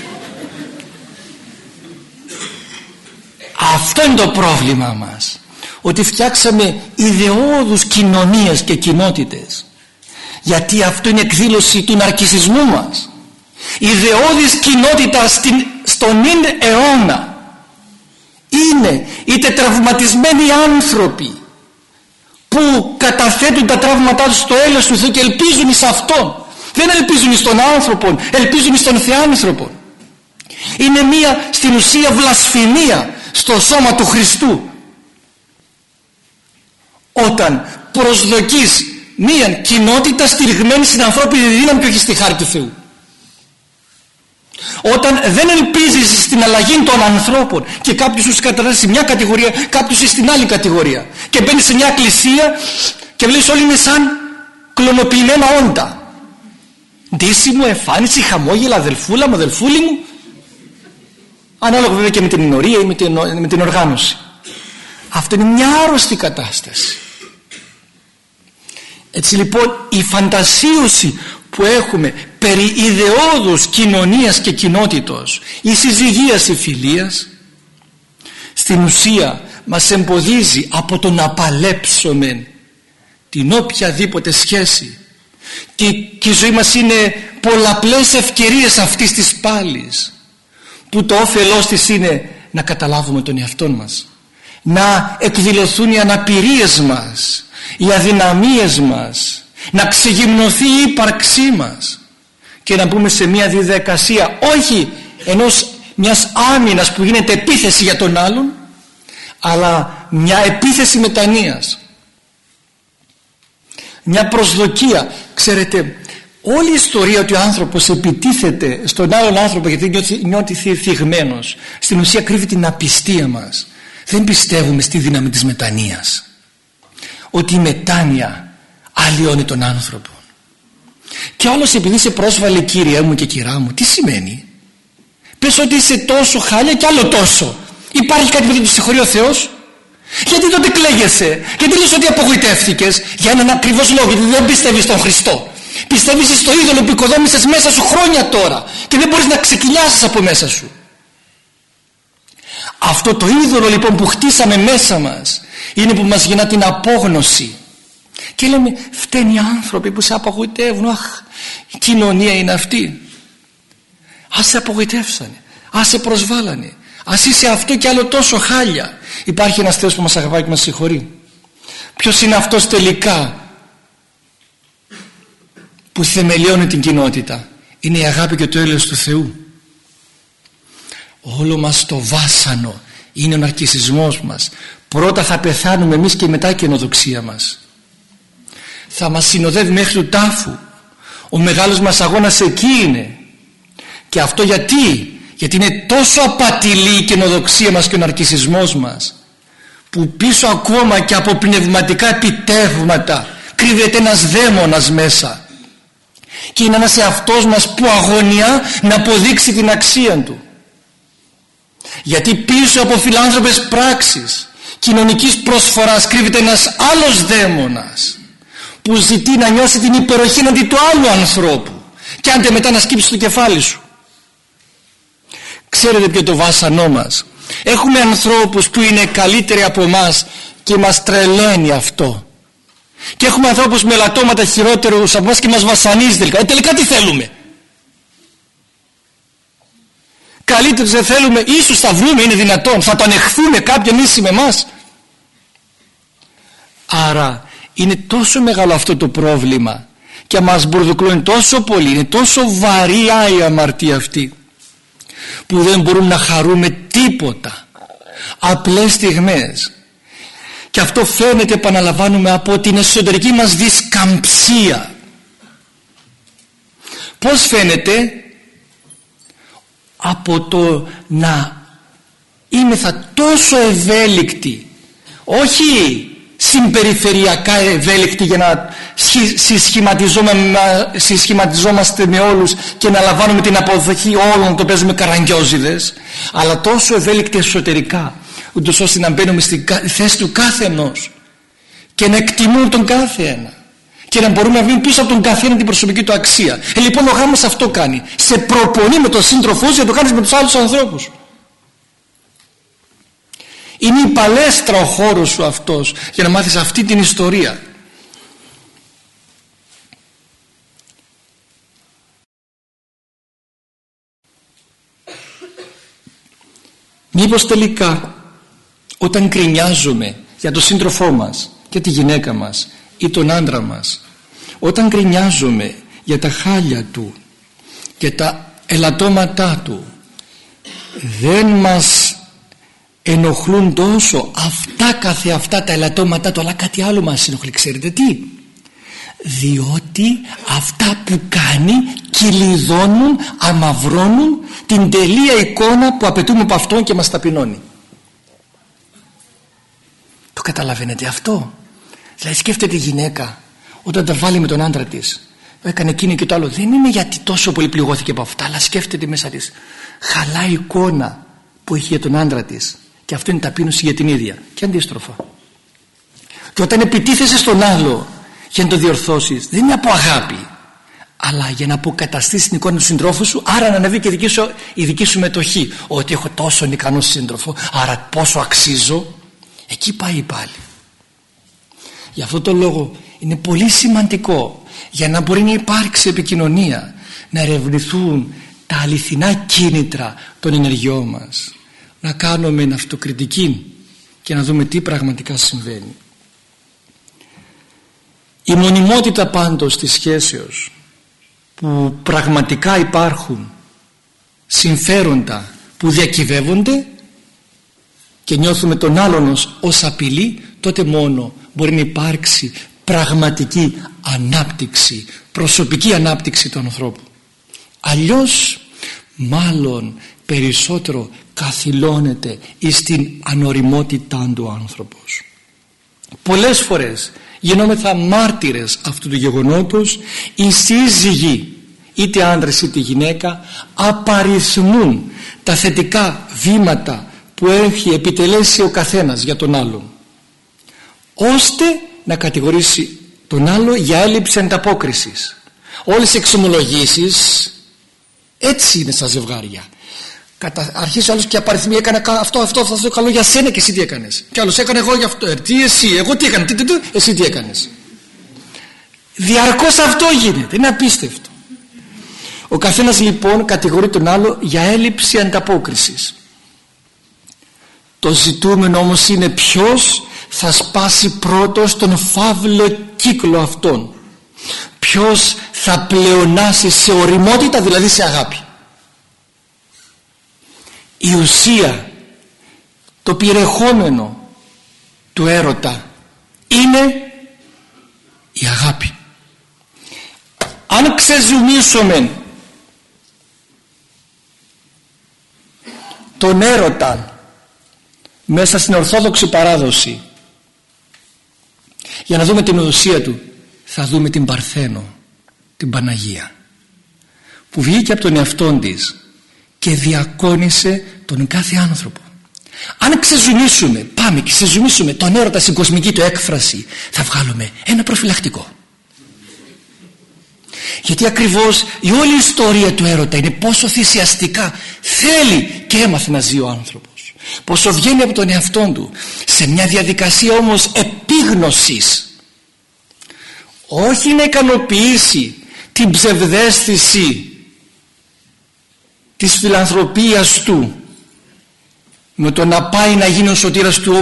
Αυτό είναι το πρόβλημα μας, ότι φτιάξαμε ιδεώδους κοινωνίες και κοινότητες, γιατί αυτό είναι εκδήλωση του ναρκισσισμού μας. Η ιδεώδης κοινότητα στην, στον νυν αιώνα είναι οι τετραυματισμένοι άνθρωποι που καταθέτουν τα τραύματά τους στο έλεος του Θεού και ελπίζουν εις Αυτόν. Δεν ελπίζουν εις τον άνθρωπο, ελπίζουν εις τον Θεάνθρωπο. Είναι μία στην ουσία βλασφημία στο σώμα του Χριστού όταν προσδοκείς μία κοινότητα στηριγμένη στην ανθρώπινη δύναμη και όχι στη χάρη του Θεού. Όταν δεν ελπίζεις στην αλλαγή των ανθρώπων και κάποιος τους κατατάσσει σε μια κατηγορία, κάποιος στην άλλη κατηγορία, και μπαίνεις σε μια εκκλησία και βλέπεις όλοι είναι σαν κλωνοποιημένα όντα, ντύσιμο, εμφάνιση, χαμόγελα, αδελφούλα μου, αδελφούλη μου, ανάλογα βέβαια και με την ενορία ή με την, με την οργάνωση. Αυτό είναι μια άρρωστη κατάσταση. Έτσι λοιπόν η φαντασίωση που έχουμε περί ιδεώδους κοινωνίας και κοινότητος, η συζυγίας, η φιλίας, στην ουσία μας εμποδίζει από το να παλέψουμε την οποιαδήποτε σχέση, και, και η ζωή μας είναι πολλαπλές ευκαιρίες αυτής της πάλης, που το όφελός της είναι να καταλάβουμε τον εαυτό μας, να εκδηλωθούν οι αναπηρίες μας, οι αδυναμίες μας, να ξεγυμνωθεί η ύπαρξή μας και να μπούμε σε μια διαδικασία όχι ενός μιας άμυνας που γίνεται επίθεση για τον άλλον, αλλά μια επίθεση μετανοίας, μια προσδοκία. Ξέρετε, όλη η ιστορία ότι ο άνθρωπος επιτίθεται στον άλλον άνθρωπο γιατί νιώθει, νιώθει θυγμένος, στην ουσία κρύβει την απιστία μας. Δεν πιστεύουμε στη δύναμη της μετανοίας, ότι η μετάνοια αλλοιώνει τον άνθρωπο. Και όλος επειδή σε πρόσβαλε Κύριε μου και κυρά μου, τι σημαίνει? Πες ότι είσαι τόσο χάλια και άλλο τόσο. Υπάρχει κάτι που δεν του συγχωρεί ο Θεός? Γιατί τότε κλαίγεσαι? Γιατί λες ότι απογοητεύτηκες? Για έναν ακριβώς λόγο, γιατί δεν πιστεύεις στον Χριστό. Πιστεύεις στο είδωλο που οικοδόμησες μέσα σου χρόνια τώρα και δεν μπορείς να ξεκινιάσεις από μέσα σου. Αυτό το είδωλο λοιπόν που χτίσαμε μέσα μας είναι που μας γεννά την απόγνωση και λέμε φταίνει οι άνθρωποι που σε απογοητεύουν. Αχ, η κοινωνία είναι αυτή. Ας σε απογοητεύσανε, ας σε προσβάλανε, ας είσαι αυτό και άλλο τόσο χάλια. Υπάρχει ένας Θεός που μας αγαπάει και μας συγχωρεί. Ποιος είναι αυτός τελικά που θεμελιώνει την κοινότητα? Είναι η αγάπη και το έλεος του Θεού. Όλο μας το βάσανο είναι ο ναρκισσισμός μας. Πρώτα θα πεθάνουμε εμείς και μετά η καινοδοξία μας. Θα μας συνοδεύει μέχρι του τάφου. Ο μεγάλος μας αγώνας εκεί είναι. Και αυτό γιατί? Γιατί είναι τόσο απατηλή η καινοδοξία μας και ο ναρκισσισμός μας, που πίσω ακόμα και από πνευματικά επιτεύγματα κρύβεται ένας δαίμονας μέσα. Και είναι ένας εαυτός μας που αγωνιά να αποδείξει την αξία του. Γιατί πίσω από φιλάνθρωπες πράξεις κοινωνικής προσφοράς κρύβεται ένας άλλος δαίμονας που ζητεί να νιώσει την υπεροχή αντί του άλλου ανθρώπου και άντε μετά να σκύψει το κεφάλι σου. Ξέρετε ποιο το βάσανό μας? Έχουμε ανθρώπους που είναι καλύτεροι από εμάς και μας τρελαίνει αυτό, και έχουμε ανθρώπους με ελαττώματα χειρότερους από εμάς και μας βασανίζει τελικά. Ε, τελικά τι θέλουμε? Καλύτερους δεν θέλουμε? Ίσως θα βρούμε, είναι δυνατόν, θα το ανεχθούμε κάποιον ίση με εμάς. Άρα είναι τόσο μεγάλο αυτό το πρόβλημα και μας μπουρδουκλώνει τόσο πολύ, είναι τόσο βαριά η αμαρτία αυτή που δεν μπορούμε να χαρούμε τίποτα, απλές στιγμές. Και αυτό φαίνεται, επαναλαμβάνουμε, από την εσωτερική μας δισκαμψία. Πώς φαίνεται? Από το να είμεθα τόσο ευέλικτοι, όχι συμπεριφερειακά ευέλικτοι για να συσχηματιζόμαστε με όλους και να λαμβάνουμε την αποδοχή όλων, το παίζουμε καραγκιόζιδες, αλλά τόσο ευέλικτοι εσωτερικά, ούτως ώστε να μπαίνουμε στη θέση του κάθε ενός και να εκτιμούμε τον κάθε ένα και να μπορούμε να βγούμε πίσω από τον καθένα την προσωπική του αξία. Ε, λοιπόν, ο γάμος αυτό κάνει. Σε προπονεί με τον σύντροφό σου για να το κάνεις με τους άλλους ανθρώπους. Είναι η παλέστρα ο χώρος σου αυτός για να μάθεις αυτή την ιστορία. Μήπως τελικά όταν γκρινιάζουμε για τον σύντροφό μας και τη γυναίκα μας ή τον άντρα μας, όταν γκρινιάζουμε για τα χάλια του, για τα ελαττώματά του, δεν μας ενοχλούν τόσο αυτά καθεαυτά τα ελαττώματά του, αλλά κάτι άλλο μας ενοχλεί? Ξέρετε τι? Διότι αυτά που κάνει κυλιδώνουν, αμαυρώνουν την τελεία εικόνα που απαιτούμε από αυτόν και μας ταπεινώνει. Το καταλαβαίνετε αυτό? Δηλαδή σκέφτεται η γυναίκα όταν τα βάλει με τον άντρα της, έκανε εκείνο και το άλλο, δεν είναι γιατί τόσο πολύ πληγώθηκε από αυτά, αλλά σκέφτεται μέσα της, χαλάει εικόνα που έχει για τον άντρα της, και αυτό είναι ταπείνωση για την ίδια, και αντίστροφα. Και όταν επιτίθεσαι στον άλλο για να το διορθώσεις, δεν είναι από αγάπη, αλλά για να αποκαταστήσεις την εικόνα του συντρόφου σου, άρα να ανεβεί και η δική σου, η δική σου μετοχή, ότι έχω τόσο ικανό σύντροφο, άρα πόσο αξίζω. Εκεί πάει πάλι. Γι' αυτό το λόγο είναι πολύ σημαντικό, για να μπορεί να υπάρξει επικοινωνία, να ερευνηθούν τα αληθινά κίνητρα των ενεργειών μας, να κάνουμε αυτοκριτική και να δούμε τι πραγματικά συμβαίνει. Η μονιμότητα πάντως της σχέσεως, που πραγματικά υπάρχουν συμφέροντα που διακυβεύονται και νιώθουμε τον άλλον ως απειλή, τότε μόνο μπορεί να υπάρξει πραγματική ανάπτυξη, προσωπική ανάπτυξη του ανθρώπου. Αλλιώς μάλλον περισσότερο καθυλώνεται εις την ανοριμότητά του ο άνθρωπος. Πολλές φορές γινόμεθα μάρτυρες αυτού του γεγονότος. Οι σύζυγοι, είτε άντρες είτε γυναίκα, απαριθμούν τα θετικά βήματα που έχει επιτελέσει ο καθένας για τον άλλον, ώστε να κατηγορήσει τον άλλο για έλλειψη ανταπόκρισης. Όλες οι εξομολογήσεις έτσι είναι στα ζευγάρια. Κατα... αρχίζει ο άλλος και απαριθμεί, έκανε αυτό, αυτό, αυτό, αυτό καλό για σένα και εσύ τι έκανες. Και άλλος έκανε εγώ για αυτό, ε, τι εσύ, εγώ τι έκανα, τι, τι, τι, εσύ τι έκανες. Διαρκώς αυτό γίνεται, είναι απίστευτο. Ο καθένας λοιπόν κατηγορεί τον άλλο για έλλειψη ανταπόκρισης. Το ζητούμενο όμως είναι ποιος θα σπάσει πρώτος τον φαύλο κύκλο αυτόν, ποιος θα πλεονάσει σε ωριμότητα, δηλαδή σε αγάπη. Η ουσία, το περιεχόμενο του έρωτα είναι η αγάπη. Αν ξεζουμίσουμε τον έρωτα μέσα στην ορθόδοξη παράδοση για να δούμε την ουσία του, θα δούμε την Παρθένο, την Παναγία, που βγήκε από τον εαυτόν της και διακόνησε τον κάθε άνθρωπο. Αν ξεζουμίσουμε, πάμε και ξεζουμίσουμε τον έρωτα στην κοσμική του έκφραση, θα βγάλουμε ένα προφυλακτικό. Γιατί ακριβώς η όλη ιστορία του έρωτα είναι πόσο θυσιαστικά θέλει και έμαθε να ζει ο άνθρωπος, πόσο βγαίνει από τον εαυτόν του σε μια διαδικασία όμως επίγνωσης, όχι να ικανοποιήσει την ψευδαίσθηση της φιλανθρωπίας του με το να πάει να γίνει ο σωτήρας του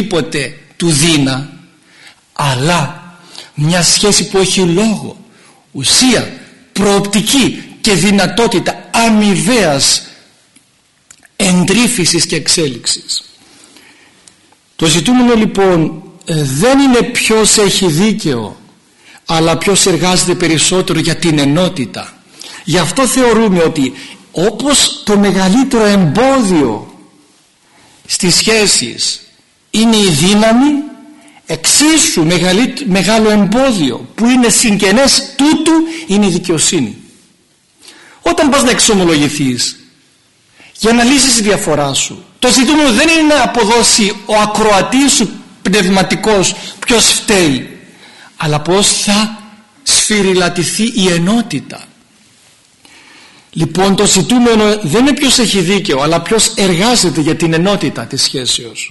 οποιοδήποτε του δίνα, αλλά μια σχέση που έχει λόγο, ουσία, προοπτική και δυνατότητα αμοιβαίας εντρύφησης και εξέλιξης. Το ζητούμενο λοιπόν δεν είναι ποιος έχει δίκαιο, αλλά ποιος εργάζεται περισσότερο για την ενότητα. Γι' αυτό θεωρούμε ότι όπως το μεγαλύτερο εμπόδιο στις σχέσεις είναι η δύναμη, εξίσου μεγάλο εμπόδιο που είναι συγγενές τούτου είναι η δικαιοσύνη. Όταν πας να εξομολογηθείς για να λύσεις τη διαφορά σου, το ζητούμενο δεν είναι να αποδώσει ο ακροατής σου πνευματικός ποιος φταίει, αλλά πως θα σφυριλατηθεί η ενότητα. Λοιπόν, το ζητούμενο δεν είναι ποιος έχει δίκαιο, αλλά ποιος εργάζεται για την ενότητα της σχέσεως.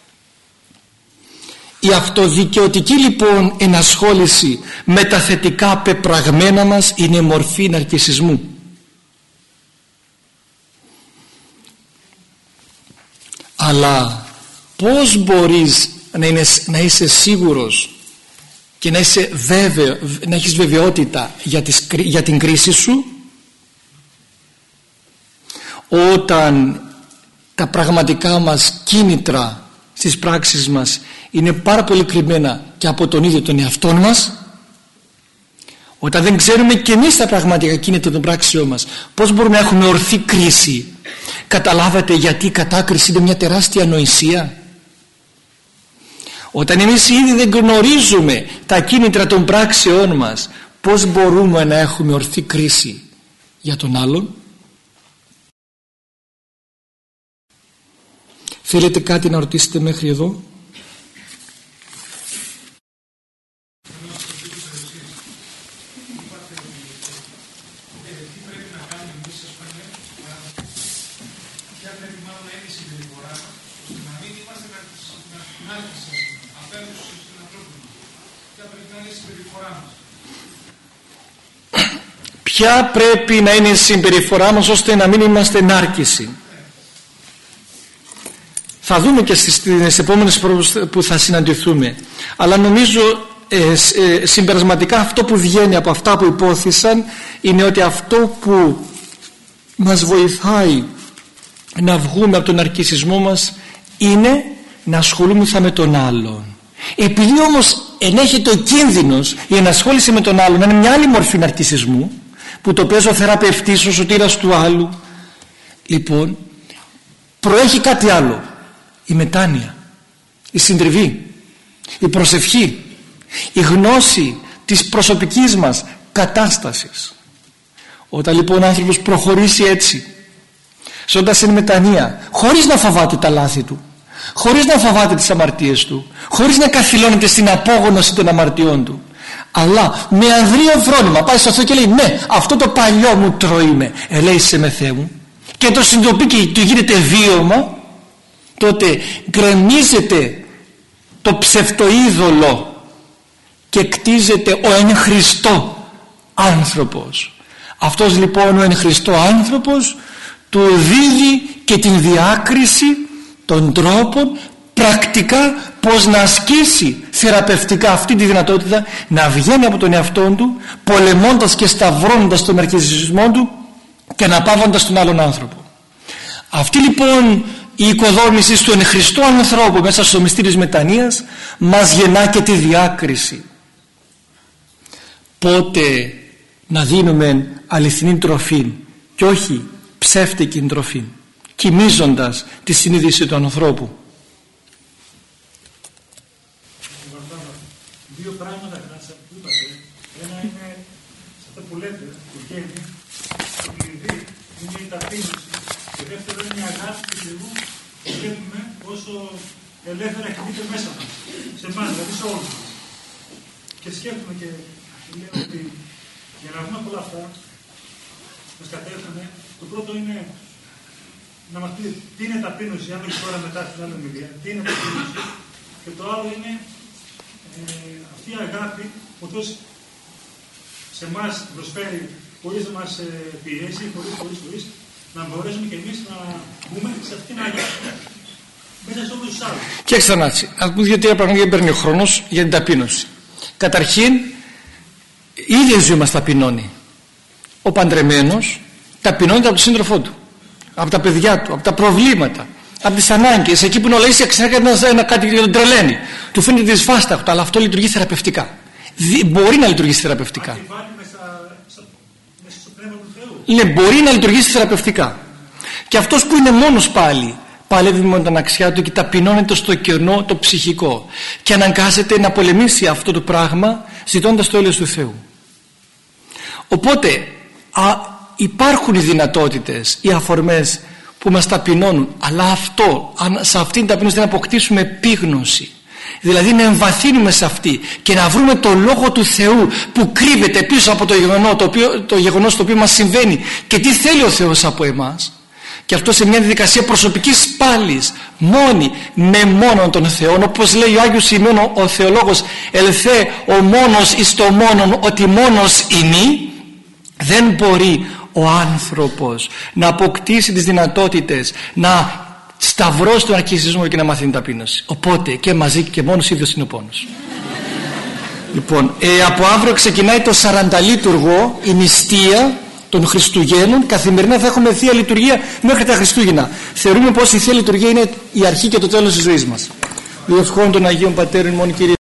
Η αυτοδικαιωτική λοιπόν ενασχόληση με τα θετικά πεπραγμένα μας είναι μορφή ναρκισσισμού. Αλλά πώς μπορείς να, είναι, να είσαι σίγουρος και να, είσαι βέβαιο, να έχεις βεβαιότητα για, τις, για την κρίση σου, όταν τα πραγματικά μας κίνητρα στις πράξεις μας είναι πάρα πολύ κρυμμένα και από τον ίδιο τον εαυτό μας, όταν δεν ξέρουμε και εμείς τα πραγματικά κίνητρα των πράξεών μας, πώς μπορούμε να έχουμε ορθή κρίση? Καταλάβατε γιατί η κατάκριση είναι μια τεράστια ανοησία? Όταν εμείς ήδη δεν γνωρίζουμε τα κίνητρα των πράξεών μας, πώς μπορούμε να έχουμε ορθή κρίση για τον άλλον? Θέλετε κάτι να ρωτήσετε μέχρι εδώ? Ποια πρέπει να είναι η συμπεριφορά μας ώστε να μην είμαστε νάρκισσοι? Θα δούμε και στις επόμενες που θα συναντηθούμε, αλλά νομίζω ε, ε, συμπερασματικά αυτό που βγαίνει από αυτά που υπόθησαν είναι ότι αυτό που μας βοηθάει να βγούμε από τον ναρκισσισμό μας είναι να ασχολούμεθα με τον άλλον. Επειδή όμως ενέχεται ο κίνδυνος η ενασχόληση με τον άλλον να είναι μια άλλη μορφή ναρκισσισμού, που το παίζω θεραπευτής, ο σωτήρας του άλλου, λοιπόν προέχει κάτι άλλο: η μετάνοια, η συντριβή, η προσευχή, η γνώση της προσωπικής μας κατάστασης. Όταν λοιπόν ο άνθρωπος προχωρήσει έτσι, ζώντας εν μετανία, χωρίς να φοβάται τα λάθη του, χωρίς να φοβάται τις αμαρτίες του, χωρίς να καθυλώνεται στην απόγνωση των αμαρτιών του, αλλά με ανδρείο φρόνημα πάει στο Θεό και λέει: ναι, αυτό το παλιό μου τρώει με, ελέησε με Θεέ μου, και το συνειδητοποιεί και του γίνεται βίωμα, τότε γκρεμίζεται το ψευτοείδωλο και κτίζεται ο εν Χριστώ άνθρωπος. Αυτός λοιπόν ο εν Χριστώ άνθρωπος του δίδει και την διάκριση των τρόπων πρακτικά πως να ασκήσει θεραπευτικά αυτή τη δυνατότητα να βγαίνει από τον εαυτό του, πολεμώντας και σταυρώνοντας τον ναρκισσισμό του και αναπαύοντας τον άλλον άνθρωπο. Αυτή λοιπόν η οικοδόμηση του εν Χριστώ ανθρώπου μέσα στο μυστήριο της μετανοίας μας γεννά και τη διάκριση. Πότε να δίνουμε αληθινή τροφή και όχι ψεύτικη τροφή, κοιμίζοντας τη συνείδηση του ανθρώπου. Δύο πράγματα κράσα που είπατε. Ένα είναι σε αυτό που λέτε, το γέννη, το κλειδί είναι η ταπείνωση. Και δεύτερο είναι η αγάπη του Θεού που βλέπουμε όσο ελεύθερα κινείται μέσα μας, σε εμάς, δηλαδή σε όλους μας. Και σκέφτομαι και λέω ότι για να βγούμε από όλα αυτά, μας κατέφερε, το πρώτο είναι να μας πει τι είναι ταπείνωση, αν όχι τώρα μετά στην άλλη ομιλία, τι είναι ταπείνωση, και το άλλο είναι ε, αυτή η αγάπη που Θεός σε εμάς προσφέρει χωρίς να μας ε, πιέσει, χωρίς, χωρίς, χωρίς, να μπορέσουμε και εμείς να μπούμε σε αυτήν την αγάπη μέσα σε όλους τους άλλους. Και ξανά, ας πούμε δύο-τρία πράγματα γιατί παίρνει ο χρόνος για την ταπείνωση. Καταρχήν, η ίδια η ζωή μας ταπεινώνει. Ο παντρεμένος ταπεινώνεται από τον σύντροφό του, από τα παιδιά του, από τα προβλήματα, από τις ανάγκες. Εκεί που είναι όλα ίσια, ξέχασα ένα, ένα κάτι για τον τρελαίνει. Του φαίνεται δυσβάσταχτο, αλλά αυτό λειτουργεί θεραπευτικά. Δι, μπορεί να λειτουργήσει θεραπευτικά. Ναι, μπορεί να λειτουργήσει θεραπευτικά. Και αυτός που είναι μόνος πάλι, παλεύει με την αναξιά του και ταπεινώνεται στο κενό το ψυχικό και αναγκάζεται να πολεμήσει αυτό το πράγμα ζητώντας το έλεος του Θεού. Οπότε α, υπάρχουν οι δυνατότητες, οι αφορμές που μας ταπεινώνουν, αλλά αυτό, σε αυτήν την ταπεινώση να αποκτήσουμε επίγνωση, δηλαδή να εμβαθύνουμε σε αυτή και να βρούμε το λόγο του Θεού που κρύβεται πίσω από το γεγονός το οποίο, το γεγονός το οποίο μας συμβαίνει και τι θέλει ο Θεός από εμάς, και αυτό σε μια διαδικασία προσωπικής πάλης, μόνη με μόνον τον Θεό, όπως λέει ο Άγιος Σημείων ο θεολόγος, ελθέ ο μόνος εις το μόνον ότι μόνος είναι. Δεν μπορεί ο άνθρωπος να αποκτήσει τις δυνατότητες να σταυρώσει τον αρκισισμό και να μάθει την ταπείνωση. Οπότε και μαζί και μόνος ίδιος είναι ο πόνος. Λοιπόν, ε, από αύριο ξεκινάει το σαρανταλίτουργο, η νηστεία των Χριστουγέννων. Καθημερινά θα έχουμε Θεία Λειτουργία μέχρι τα Χριστούγεννα. Θεωρούμε πως η Θεία Λειτουργία είναι η αρχή και το τέλος της ζωής μας. Διευχών των Αγίων Πατέρων ημών, Κύριε.